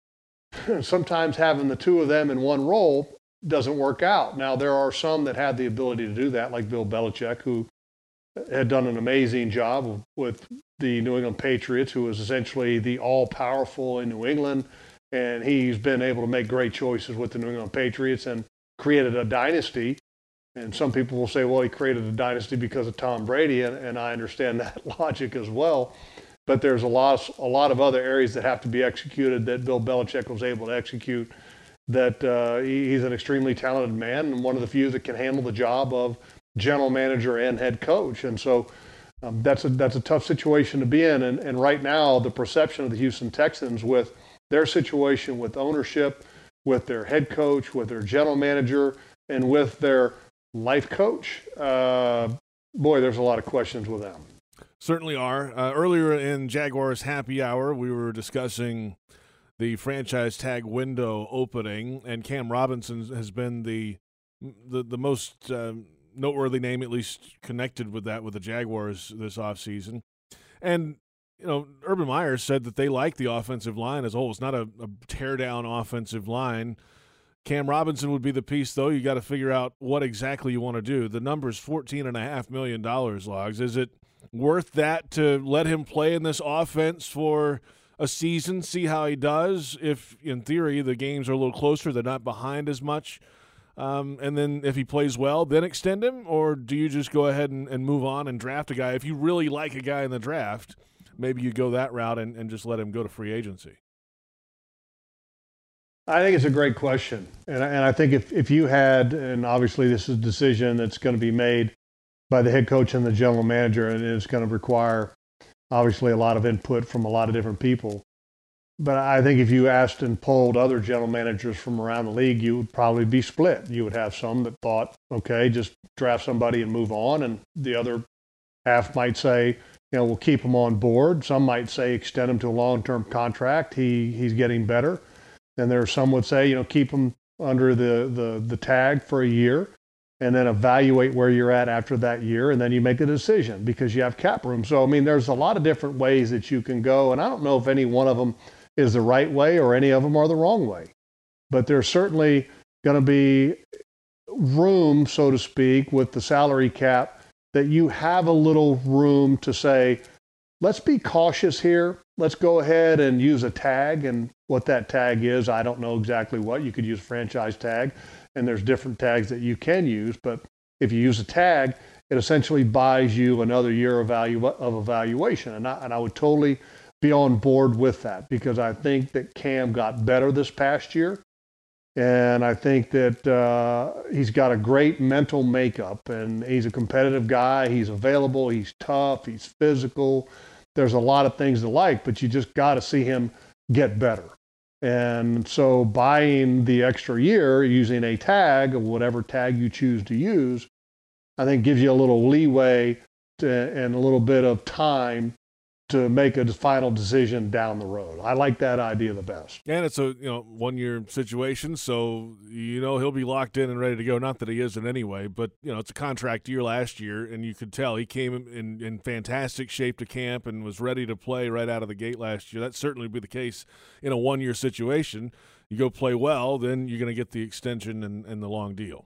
sometimes having the two of them in one role doesn't work out. Now, there are some that had the ability to do that, like Bill Belichick, who had done an amazing job with the New England Patriots, who was essentially the all-powerful in New England. And he's been able to make great choices with the New England Patriots and created a dynasty. And some people will say, well, he created a dynasty because of Tom Brady, and, and I understand that logic as well. But there's a lot, a lot of other areas that have to be executed that Bill Belichick was able to execute, that uh, he, he's an extremely talented man and one of the few that can handle the job of general manager and head coach. And so um, that's, a, that's a tough situation to be in. And, and right now, the perception of the Houston Texans with their situation with ownership, with their head coach, with their general manager, and with their life coach, uh, boy, there's a lot of questions with them. Certainly are. Uh, earlier in Jaguars Happy Hour, we were discussing the franchise tag window opening, and Cam Robinson has been the the, the most um, noteworthy name, at least connected with that, with the Jaguars this offseason. And, you know, Urban Meyer said that they like the offensive line as a whole. It's not a, a tear-down offensive line. Cam Robinson would be the piece, though. You got to figure out what exactly you want to do. The number's fourteen point five million dollars, Logs. Is it worth that to let him play in this offense for a season, see how he does? If, in theory, the games are a little closer, they're not behind as much. Um, and then if he plays well, then extend him? Or do you just go ahead and, and move on and draft a guy? If you really like a guy in the draft, maybe you go that route and, and just let him go to free agency. I think it's a great question. And I, and I think if, if you had, and obviously this is a decision that's going to be made by the head coach and the general manager, and it's going to require obviously a lot of input from a lot of different people. But I think if you asked and polled other general managers from around the league, you would probably be split. You would have some that thought, okay, just draft somebody and move on. And the other half might say, you know, we'll keep him on board. Some might say extend him to a long-term contract. He he's getting better. And there are some would say, you know, keep him under the, the, the tag for a year and then evaluate where you're at after that year. And then you make a decision because you have cap room. So, I mean, there's a lot of different ways that you can go. And I don't know if any one of them is the right way or any of them are the wrong way. But there's certainly going to be room, so to speak, with the salary cap that you have a little room to say, let's be cautious here. Let's go ahead and use a tag. And what that tag is, I don't know exactly what. You could use a franchise tag, and there's different tags that you can use. But if you use a tag, it essentially buys you another year of, value, of evaluation. And I, and I would totally be on board with that because I think that Cam got better this past year. And I think that uh, he's got a great mental makeup, and he's a competitive guy. He's available. He's tough. He's physical. There's a lot of things to like, but you just got to see him get better. And so buying the extra year using a tag, or whatever tag you choose to use, I think gives you a little leeway to, and a little bit of time to make a final decision down the road. I like that idea the best. And it's a you know one-year situation, so you know he'll be locked in and ready to go. Not that he isn't anyway, but you know it's a contract year last year, and you could tell he came in, in fantastic shape to camp and was ready to play right out of the gate last year. That certainly would be the case in a one-year situation. You go play well, then you're going to get the extension and, and the long deal.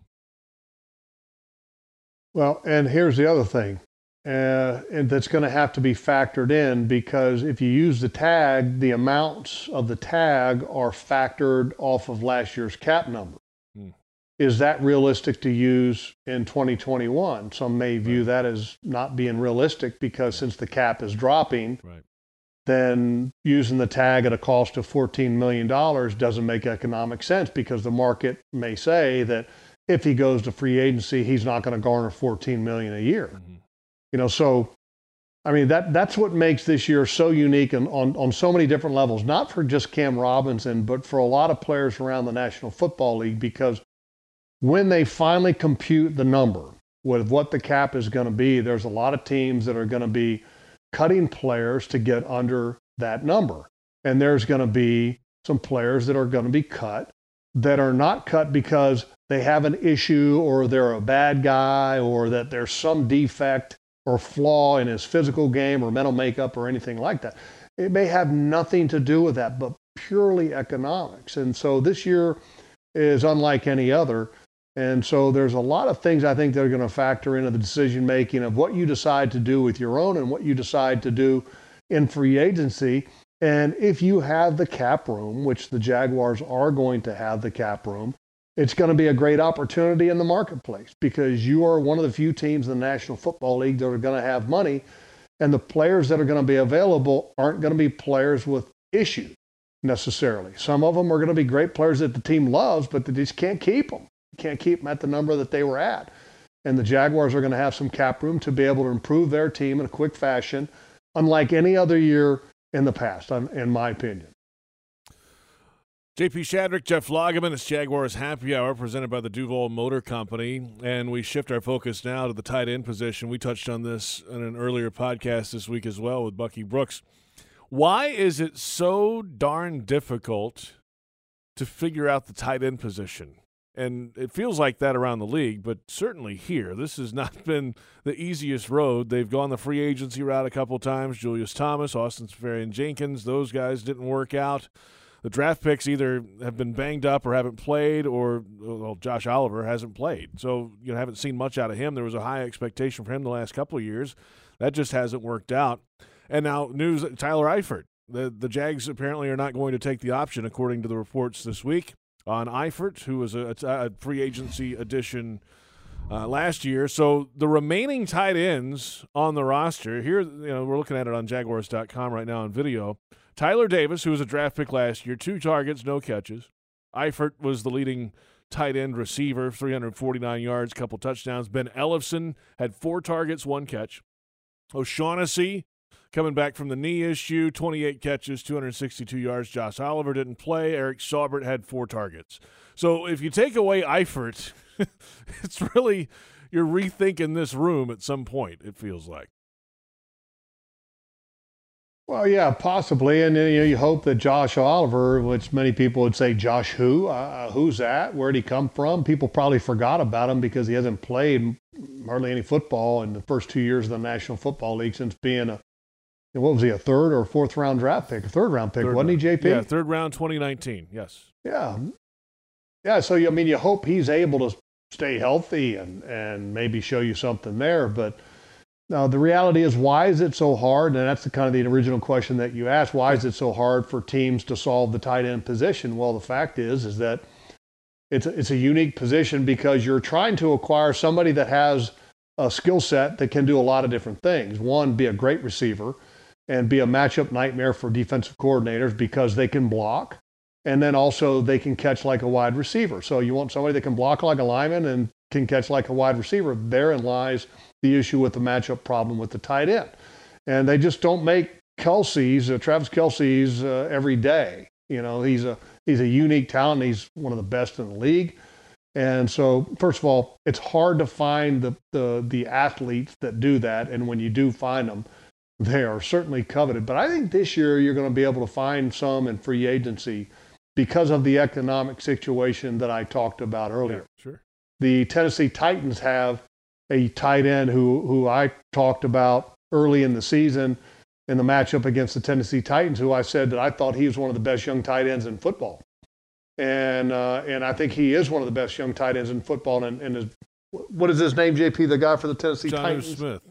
Well, and here's the other thing. Uh, and that's going to have to be factored in because if you use the tag, the amounts of the tag are factored off of last year's cap number. Hmm. Is that realistic to use in twenty twenty-one? Some may view right. that as not being realistic because since the cap is dropping, right. then using the tag at a cost of fourteen million dollars doesn't make economic sense because the market may say that if he goes to free agency, he's not going to garner fourteen million dollars a year. Mm-hmm. You know, so, I mean, that that's what makes this year so unique and on, on so many different levels, not for just Cam Robinson, but for a lot of players around the National Football League, because when they finally compute the number with what the cap is going to be, there's a lot of teams that are going to be cutting players to get under that number. And there's going to be some players that are going to be cut that are not cut because they have an issue or they're a bad guy or that there's some defect or flaw in his physical game or mental makeup or anything like that. It may have nothing to do with that, but purely economics. And so this year is unlike any other. And so there's a lot of things I think that are going to factor into the decision making of what you decide to do with your own and what you decide to do in free agency. And if you have the cap room, which the Jaguars are going to have the cap room, it's going to be a great opportunity in the marketplace because you are one of the few teams in the National Football League that are going to have money, and the players that are going to be available aren't going to be players with issues necessarily. Some of them are going to be great players that the team loves, but they just can't keep them. You can't keep them at the number that they were at. And the Jaguars are going to have some cap room to be able to improve their team in a quick fashion, unlike any other year in the past, in my opinion. J P Shadrick, Jeff Lageman, it's Jaguars Happy Hour presented by the Duval Motor Company, and we shift our focus now to the tight end position. We touched on this in an earlier podcast this week as well with Bucky Brooks. Why is it so darn difficult to figure out the tight end position? And it feels like that around the league, but certainly here. This has not been the easiest road. They've gone the free agency route a couple times. Julius Thomas, Austin Seferian-Jenkins, those guys didn't work out. The draft picks either have been banged up or haven't played, or well, Josh Oliver hasn't played. So you know, haven't seen much out of him. There was a high expectation for him the last couple of years. That just hasn't worked out. And now news, Tyler Eifert. The, the Jags apparently are not going to take the option, according to the reports this week, on Eifert, who was a, a free agency addition uh, last year. So the remaining tight ends on the roster, here, you know, we're looking at it on Jaguars dot com right now on video. Tyler Davis, who was a draft pick last year, two targets, no catches. Eifert was the leading tight end receiver, three hundred forty-nine yards, couple touchdowns. Ben Ellefson had four targets, one catch. O'Shaughnessy, coming back from the knee issue, twenty-eight catches, two hundred sixty-two yards. Josh Oliver didn't play. Eric Saubert had four targets. So if you take away Eifert, it's really, you're rethinking this room at some point, it feels like. Well, yeah, possibly. And you know, you hope that Josh Oliver, which many people would say, Josh who? Uh, who's that? Where'd he come from? People probably forgot about him because he hasn't played hardly any football in the first two years of the National Football League since being a, what was he, a third or fourth round draft pick? A third round pick, third wasn't round. he, J P? Yeah, third round twenty nineteen, yes. Yeah. Yeah, so, I mean, you hope he's able to stay healthy and, and maybe show you something there. But now the reality is, why is it so hard? And that's the kind of the original question that you asked. Why is it so hard for teams to solve the tight end position? Well, the fact is, is that it's a, it's a unique position because you're trying to acquire somebody that has a skill set that can do a lot of different things. One, be a great receiver and be a matchup nightmare for defensive coordinators because they can block. And then also they can catch like a wide receiver. So you want somebody that can block like a lineman and can catch like a wide receiver. Therein lies the issue with the matchup problem with the tight end. And they just don't make Kelce's, uh, Travis Kelce's uh, every day. You know, he's a he's a unique talent. He's one of the best in the league. And so, first of all, it's hard to find the, the, the athletes that do that. And when you do find them, they are certainly coveted. But I think this year you're going to be able to find some in free agency because of the economic situation that I talked about earlier. Yeah, sure. The Tennessee Titans have a tight end who, who I talked about early in the season in the matchup against the Tennessee Titans, who I said that I thought he was one of the best young tight ends in football. And uh, and I think he is one of the best young tight ends in football. And, and his, what is his name, J P, the guy for the Tennessee Jonnu Titans? Smith.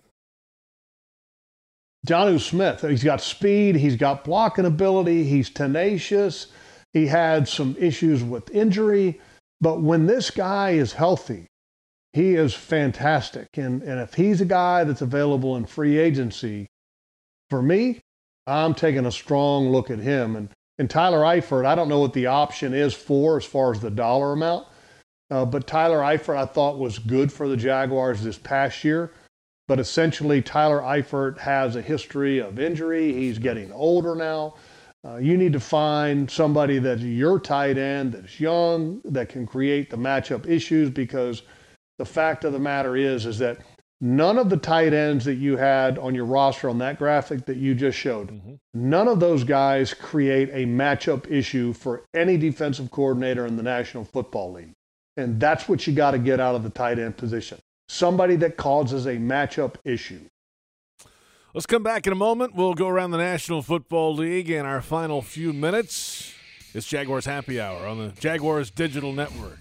Jonnu Smith. He's got speed. He's got blocking ability. He's tenacious. He had some issues with injury. But when this guy is healthy, he is fantastic. And, and if he's a guy that's available in free agency, for me, I'm taking a strong look at him. And, and Tyler Eifert, I don't know what the option is for as far as the dollar amount. Uh, but Tyler Eifert, I thought, was good for the Jaguars this past year. But essentially, Tyler Eifert has a history of injury. He's getting older now. Uh, you need to find somebody that's your tight end, that's young, that can create the matchup issues, because the fact of the matter is, is that none of the tight ends that you had on your roster on that graphic that you just showed, mm-hmm. none of those guys create a matchup issue for any defensive coordinator in the National Football League. And that's what you got to get out of the tight end position. Somebody that causes a matchup issue. Let's come back in a moment. We'll go around the National Football League in our final few minutes. It's Jaguars Happy Hour on the Jaguars Digital Network.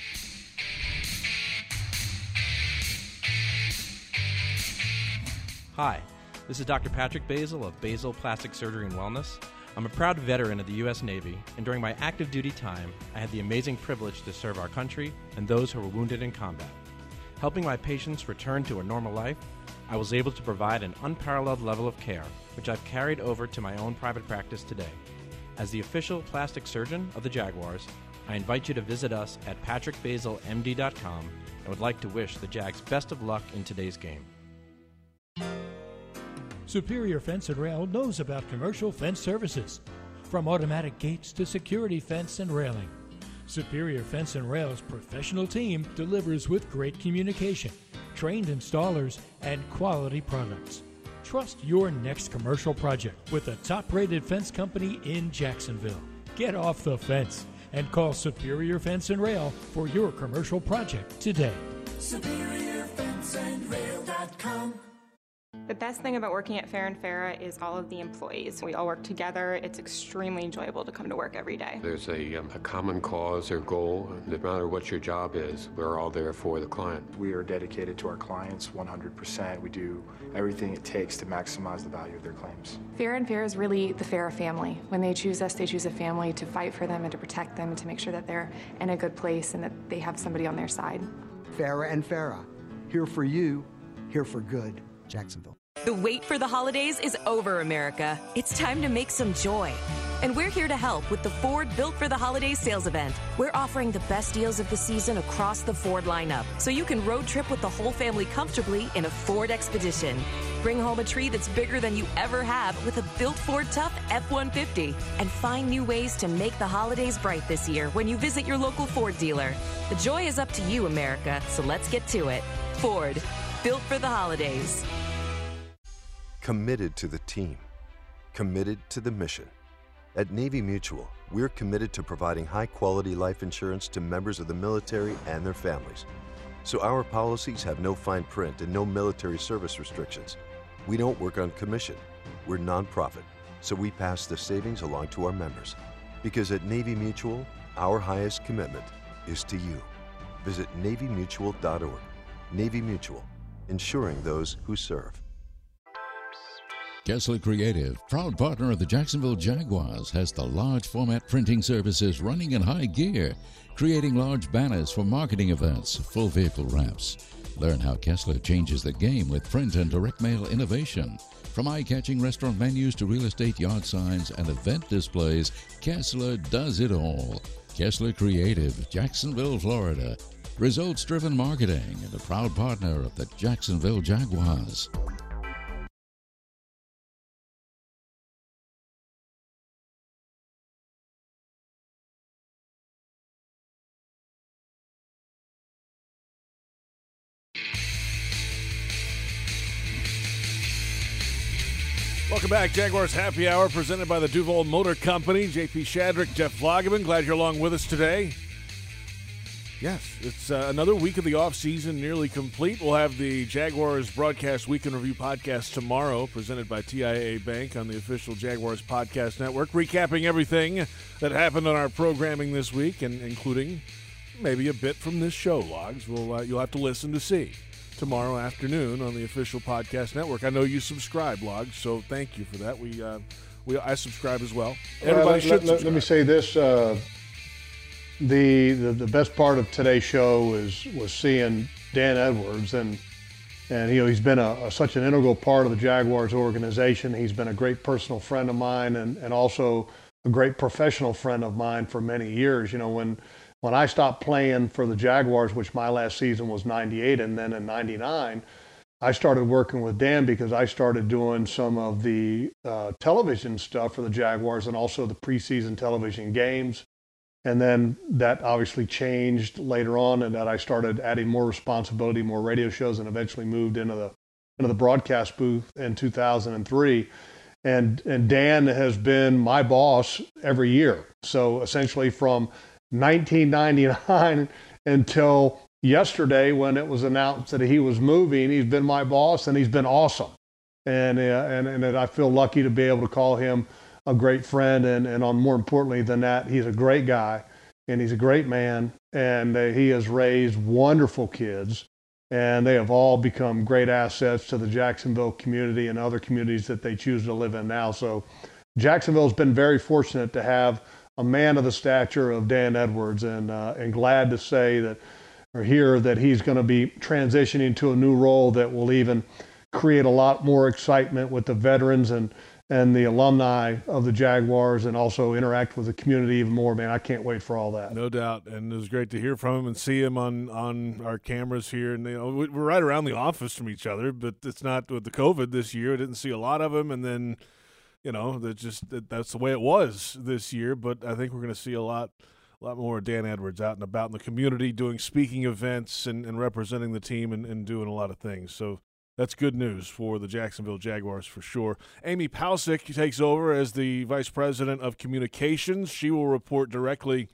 Hi, this is Doctor Patrick Basil of Basil Plastic Surgery and Wellness. I'm a proud veteran of the U S Navy, and during my active duty time, I had the amazing privilege to serve our country and those who were wounded in combat. Helping my patients return to a normal life, I was able to provide an unparalleled level of care, which I've carried over to my own private practice today. As the official plastic surgeon of the Jaguars, I invite you to visit us at patrick basil m d dot com and would like to wish the Jags best of luck in today's game. Superior Fence and Rail knows about commercial fence services, from automatic gates to security fence and railing. Superior Fence and Rail's professional team delivers with great communication, trained installers, and quality products. Trust your next commercial project with a top-rated fence company in Jacksonville. Get off the fence and call Superior Fence and Rail for your commercial project today. Superior Fence and Rail dot com. The best thing about working at Fair and Farah is all of the employees. We all work together. It's extremely enjoyable to come to work every day. There's a, um, a common cause or goal. No matter what your job is, we're all there for the client. We are dedicated to our clients one hundred percent. We do everything it takes to maximize the value of their claims. Fair and Farah is really the Farah family. When they choose us, they choose a family to fight for them and to protect them and to make sure that they're in a good place and that they have somebody on their side. Farah and Farah, here for you, here for good. Jacksonville. The wait for the holidays is over, America. It's time to make some joy. And we're here to help with the Ford Built for the Holidays sales event. We're offering the best deals of the season across the Ford lineup, so you can road trip with the whole family comfortably in a Ford Expedition. Bring home a tree that's bigger than you ever have with a built Ford Tough F one fifty. And find new ways to make the holidays bright this year when you visit your local Ford dealer. The joy is up to you, America, so let's get to it. Ford, built for the holidays. Committed to the team. Committed to the mission. At Navy Mutual, we're committed to providing high-quality life insurance to members of the military and their families. So our policies have no fine print and no military service restrictions. We don't work on commission. We're nonprofit, so we pass the savings along to our members. Because at Navy Mutual, our highest commitment is to you. Visit Navy Mutual dot org. Navy Mutual, insuring those who serve. Kessler Creative, proud partner of the Jacksonville Jaguars, has the large format printing services running in high gear, creating large banners for marketing events, full vehicle wraps. Learn how Kessler changes the game with print and direct mail innovation. From eye-catching restaurant menus to real estate yard signs and event displays, Kessler does it all. Kessler Creative, Jacksonville, Florida. Results-driven marketing and a proud partner of the Jacksonville Jaguars. Welcome back. Jaguars Happy Hour presented by the Duval Motor Company. J P Shadrick, Jeff Vlogeman, glad you're along with us today. Yes, it's uh, another week of the offseason nearly complete. We'll have the Jaguars Broadcast Week in Review podcast tomorrow, presented by T I A A Bank on the official Jaguars Podcast Network, recapping everything that happened on our programming this week, and including maybe a bit from this show, Logs. We'll, uh, you'll have to listen to see tomorrow afternoon on the official podcast network. I know you subscribe, Logs, so thank you for that. We, uh, we I subscribe as well. Everybody uh, let, should let, subscribe. Let me say this. Uh, the, the the best part of today's show was was seeing Dan Edwards, and and you know he's been a, a such an integral part of the Jaguars organization. He's been a great personal friend of mine, and and also a great professional friend of mine for many years. You know, when When I stopped playing for the Jaguars, which my last season was ninety-eight, and then in ninety-nine, I started working with Dan because I started doing some of the uh, television stuff for the Jaguars and also the preseason television games. And then that obviously changed later on, and that I started adding more responsibility, more radio shows, and eventually moved into the into the broadcast booth in two thousand three. And and Dan has been my boss every year. So essentially from nineteen ninety-nine until yesterday when it was announced that he was moving, he's been my boss, and he's been awesome. And uh, and and I feel lucky to be able to call him a great friend, and and on more importantly than that, he's a great guy, and he's a great man, and uh, he has raised wonderful kids, and they have all become great assets to the Jacksonville community and other communities that they choose to live in now. So Jacksonville's been very fortunate to have a man of the stature of Dan Edwards, and uh, and glad to say that, or hear that he's going to be transitioning to a new role that will even create a lot more excitement with the veterans and and the alumni of the Jaguars, and also interact with the community even more. Man, I can't wait for all that. No doubt, and it was great to hear from him and see him on, on our cameras here. And you know, we're right around the office from each other, but it's not with the COVID this year. I didn't see a lot of him, and then, you know, that just that, that's the way it was this year. But I think we're going to see a lot, a lot more of Dan Edwards out and about in the community, doing speaking events and, and representing the team and, and doing a lot of things. So that's good news for the Jacksonville Jaguars for sure. Amy Pausick takes over as the Vice President of Communications. She will report directly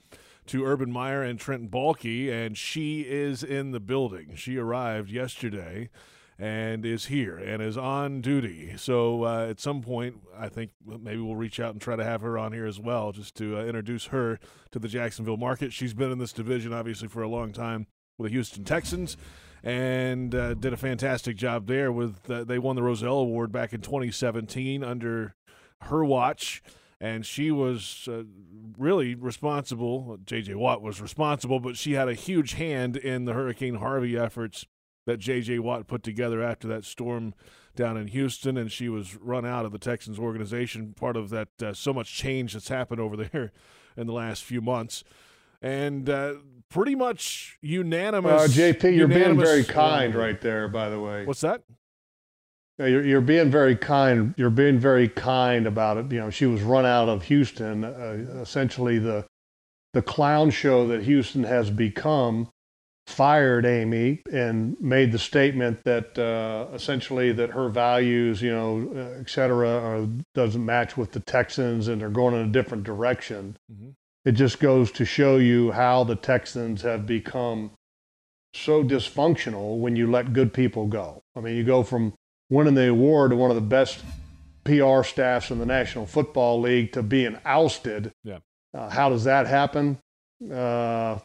to Urban Meyer and Trent Baalke, and she is in the building. She arrived yesterday and is here and is on duty. So uh, at some point, I think maybe we'll reach out and try to have her on here as well, just to uh, introduce her to the Jacksonville market. She's been in this division, obviously, for a long time with the Houston Texans, and uh, did a fantastic job there. With uh, they won the Roselle Award back in twenty seventeen under her watch. And she was uh, really responsible. J J. Watt was responsible, but she had a huge hand in the Hurricane Harvey efforts that J J. Watt put together after that storm down in Houston. And she was run out of the Texans organization, part of that uh, so much change that's happened over there in the last few months. And uh, pretty much unanimous. Uh, J P, you're being very uh, kind right there, by the way. What's that? You're, you're being very kind. You're being very kind about it. You know, she was run out of Houston. Uh, essentially, the the clown show that Houston has become fired Amy and made the statement that uh, essentially that her values, you know, uh, et cetera, are, doesn't match with the Texans, and they're going in a different direction. Mm-hmm. It just goes to show you how the Texans have become so dysfunctional when you let good people go. I mean, you go from winning the award to one of the best P R staffs in the National Football League to being ousted. Yeah. Uh, how does that happen? Uh,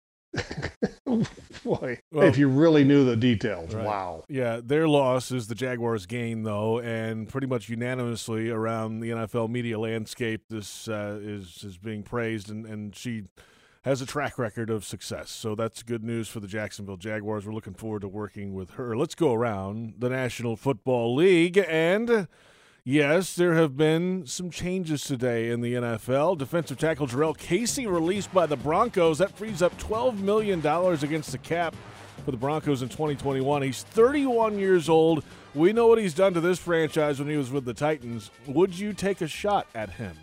boy, well, if you really knew the details, right. Wow. Yeah, their loss is the Jaguars' gain, though, and pretty much unanimously around the N F L media landscape, this uh, is is being praised, and, and she has a track record of success. So that's good news for the Jacksonville Jaguars. We're looking forward to working with her. Let's go around the National Football League. And, yes, there have been some changes today in the N F L. Defensive tackle Jarrell Casey released by the Broncos. That frees up twelve million dollars against the cap for the Broncos in twenty twenty-one. He's thirty-one years old. We know what he's done to this franchise when he was with the Titans. Would you take a shot at him?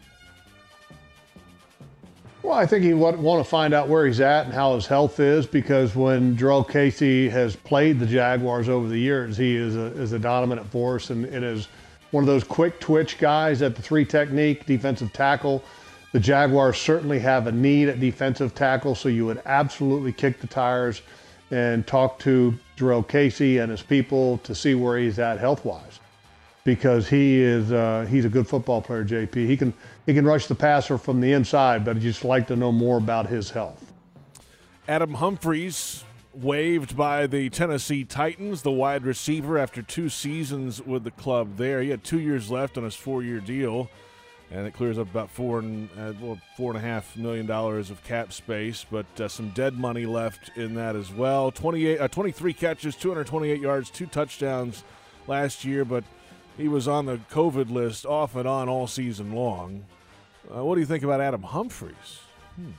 Well, I think he would want to find out where he's at and how his health is, because when Jarrell Casey has played the Jaguars over the years, he is a, is a dominant force and, and is one of those quick twitch guys at the three technique defensive tackle. The Jaguars certainly have a need at defensive tackle, so you would absolutely kick the tires and talk to Jarrell Casey and his people to see where he's at health-wise, because he is uh, he's a good football player, J P. He can he can rush the passer from the inside, but I'd just like to know more about his health. Adam Humphries waived by the Tennessee Titans, the wide receiver, after two seasons with the club there. He had two years left on his four-year deal, and it clears up about four and uh, well, four and a half million dollars of cap space, but uh, some dead money left in that as well. twenty-eight, uh, twenty-three catches, two hundred twenty-eight yards, two touchdowns last year, but he was on the COVID list off and on all season long. Uh, what do you think about Adam Humphries? Hmm.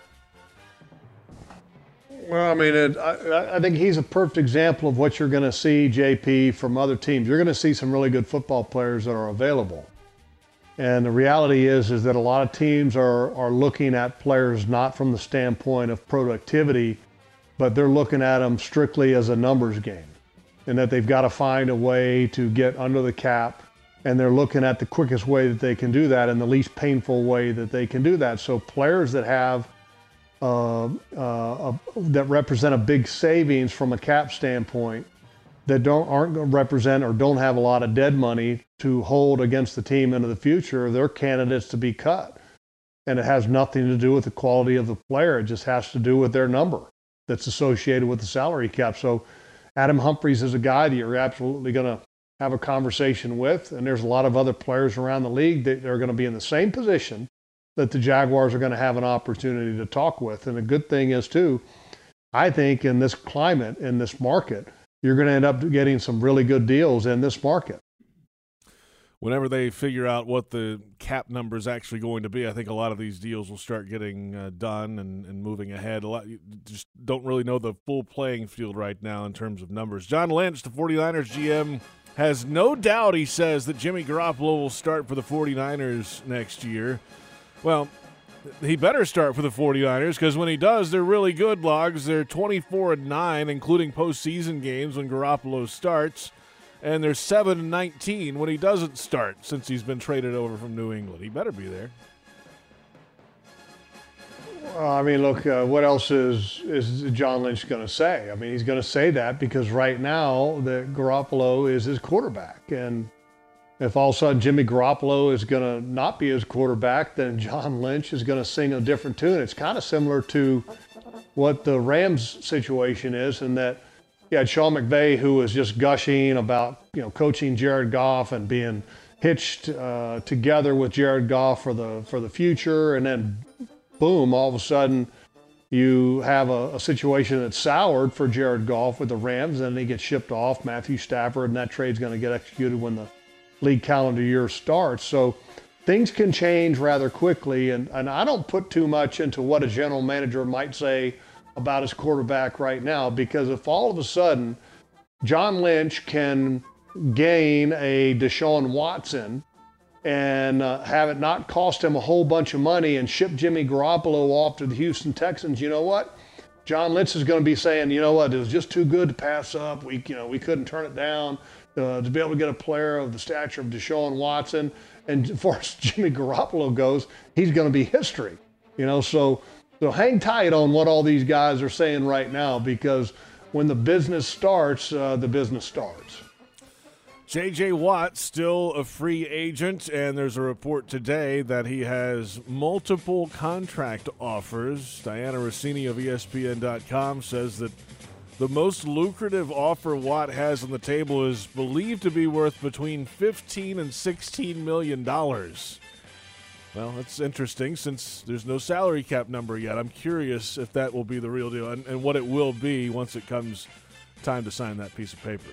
Well, I mean, it, I, I think he's a perfect example of what you're going to see, J P, from other teams. You're going to see some really good football players that are available. And the reality is, is that a lot of teams are, are looking at players not from the standpoint of productivity, but they're looking at them strictly as a numbers game, and that they've got to find a way to get under the cap, and they're looking at the quickest way that they can do that and the least painful way that they can do that. So players that have uh, uh, a, that represent a big savings from a cap standpoint, that don't aren't going to represent or don't have a lot of dead money to hold against the team into the future, they're candidates to be cut. And it has nothing to do with the quality of the player. It just has to do with their number that's associated with the salary cap. So Adam Humphries is a guy that you're absolutely going to have a conversation with. And there's a lot of other players around the league that are going to be in the same position that the Jaguars are going to have an opportunity to talk with. And the good thing is, too, I think in this climate, in this market, you're going to end up getting some really good deals in this market. Whenever they figure out what the cap number is actually going to be, I think a lot of these deals will start getting uh, done and, and moving ahead. A lot, you just don't really know the full playing field right now in terms of numbers. John Lynch, the 49ers G M, has no doubt, he says, that Jimmy Garoppolo will start for the 49ers next year. Well, he better start for the 49ers, because when he does, they're really good, Logs. They're twenty-four and nine, including postseason games when Garoppolo starts. And they're seven and nineteen when he doesn't start, since he's been traded over from New England. He better be there. Uh, I mean, look, uh, what else is is John Lynch going to say? I mean, he's going to say that because right now the Garoppolo is his quarterback, and if all of a sudden Jimmy Garoppolo is going to not be his quarterback, then John Lynch is going to sing a different tune. It's kind of similar to what the Rams situation is, in that you had Sean McVay, who was just gushing about, you know, coaching Jared Goff and being hitched uh, together with Jared Goff for the for the future, and then boom, all of a sudden you have a, a situation that's soured for Jared Goff with the Rams, and he gets shipped off, Matthew Stafford, and that trade's going to get executed when the league calendar year starts. So things can change rather quickly, and, and I don't put too much into what a general manager might say about his quarterback right now, because if all of a sudden John Lynch can gain a Deshaun Watson and uh, have it not cost him a whole bunch of money and ship Jimmy Garoppolo off to the Houston Texans, you know what? John Lynch is going to be saying, you know what, it was just too good to pass up. We, you know, we couldn't turn it down uh, to be able to get a player of the stature of Deshaun Watson. And as far as Jimmy Garoppolo goes, he's going to be history. You know, so so hang tight on what all these guys are saying right now, because when the business starts, uh, the business starts. J J. Watt still a free agent, and there's a report today that he has multiple contract offers. Diana Rossini of E S P N dot com says that the most lucrative offer Watt has on the table is believed to be worth between fifteen and sixteen million dollars. Well, that's interesting since there's no salary cap number yet. I'm curious if that will be the real deal and, and what it will be once it comes time to sign that piece of paper.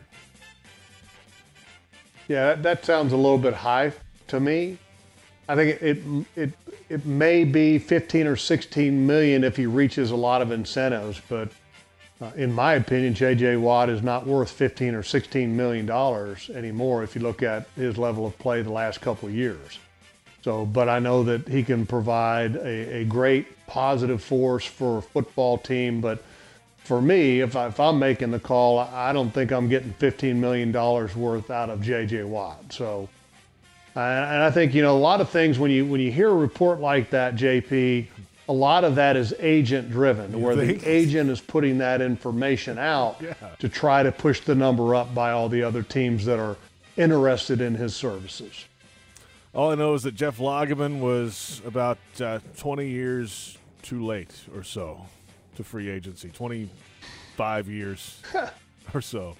Yeah, that, that sounds a little bit high to me. I think it, it it it may be fifteen or sixteen million if he reaches a lot of incentives, but uh, in my opinion, J J. Watt is not worth fifteen or sixteen million dollars anymore if you look at his level of play the last couple of years. So, but I know that he can provide a, a great positive force for a football team, but for me, if, I, if I'm making the call, I don't think I'm getting fifteen million dollars worth out of J J. Watt. So, and I think, you know, a lot of things, when you when you hear a report like that, J P, a lot of that is agent-driven, where the agent is putting that information out yeah. to try to push the number up by all the other teams that are interested in his services. All I know is that Jeff Lageman was about uh, twenty years too late or so to free agency, twenty-five years or so.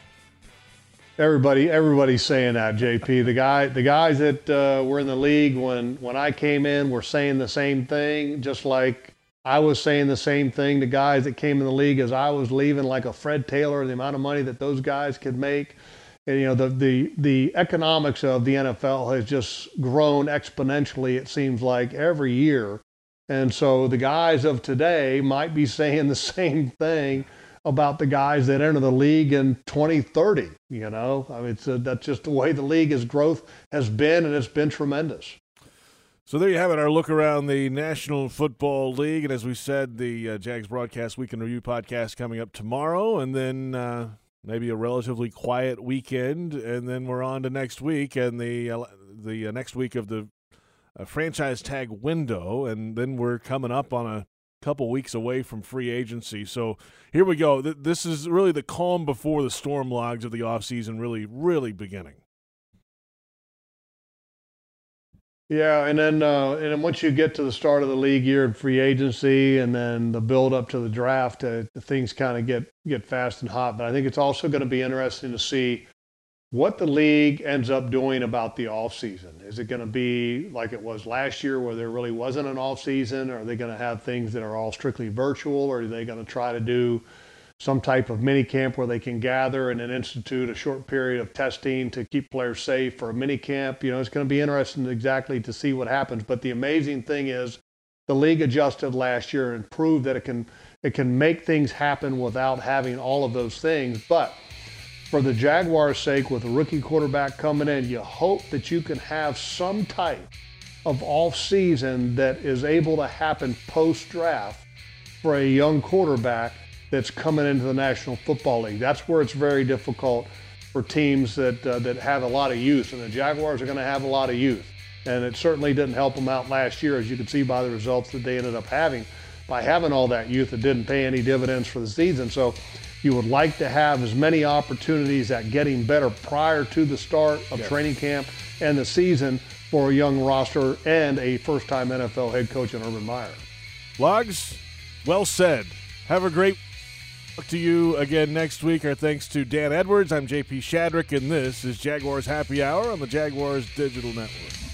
Everybody, everybody's saying that, J P. The guy, the guys that uh, were in the league when when I came in were saying the same thing, just like I was saying the same thing to guys that came in the league as I was leaving, like a Fred Taylor, the amount of money that those guys could make. And, you know, the, the, the economics of the N F L has just grown exponentially, it seems like, every year. And so the guys of today might be saying the same thing about the guys that enter the league in twenty thirty, you know. I mean, it's a, that's just the way the league's growth has been, and it's been tremendous. So there you have it, our look around the National Football League. And as we said, the uh, Jags Broadcast Weekend Review podcast coming up tomorrow, and then uh, maybe a relatively quiet weekend, and then we're on to next week and the uh, the uh, next week of the uh, franchise tag window, and then we're coming up on a couple weeks away from free agency. So here we go. Th- this is really the calm before the storm logs of the offseason really, really beginning. Yeah, and then uh, and then once you get to the start of the league year and free agency, and then the build up to the draft, uh, things kind of get get fast and hot. But I think it's also going to be interesting to see what the league ends up doing about the offseason. Is it going to be like it was last year, where there really wasn't an offseason? Or are they going to have things that are all strictly virtual? Or are they going to try to do some type of mini camp where they can gather and then institute a short period of testing to keep players safe for a mini camp? You know, it's going to be interesting exactly to see what happens. But the amazing thing is the league adjusted last year and proved that it can it can make things happen without having all of those things. But for the Jaguars' sake, with a rookie quarterback coming in, you hope that you can have some type of off-season that is able to happen post-draft for a young quarterback that's coming into the National Football League. That's where it's very difficult for teams that uh, that have a lot of youth, and the Jaguars are going to have a lot of youth. And it certainly didn't help them out last year, as you can see by the results that they ended up having. by having all that youth that didn't pay any dividends for the season. So you would like to have as many opportunities at getting better prior to the start of Yes. training camp and the season for a young roster and a first-time N F L head coach in Urban Meyer. Logs, well said. Have a great talk to you again next week. Our thanks to Dan Edwards. I'm J P Shadrick, and this is Jaguars Happy Hour on the Jaguars Digital Network.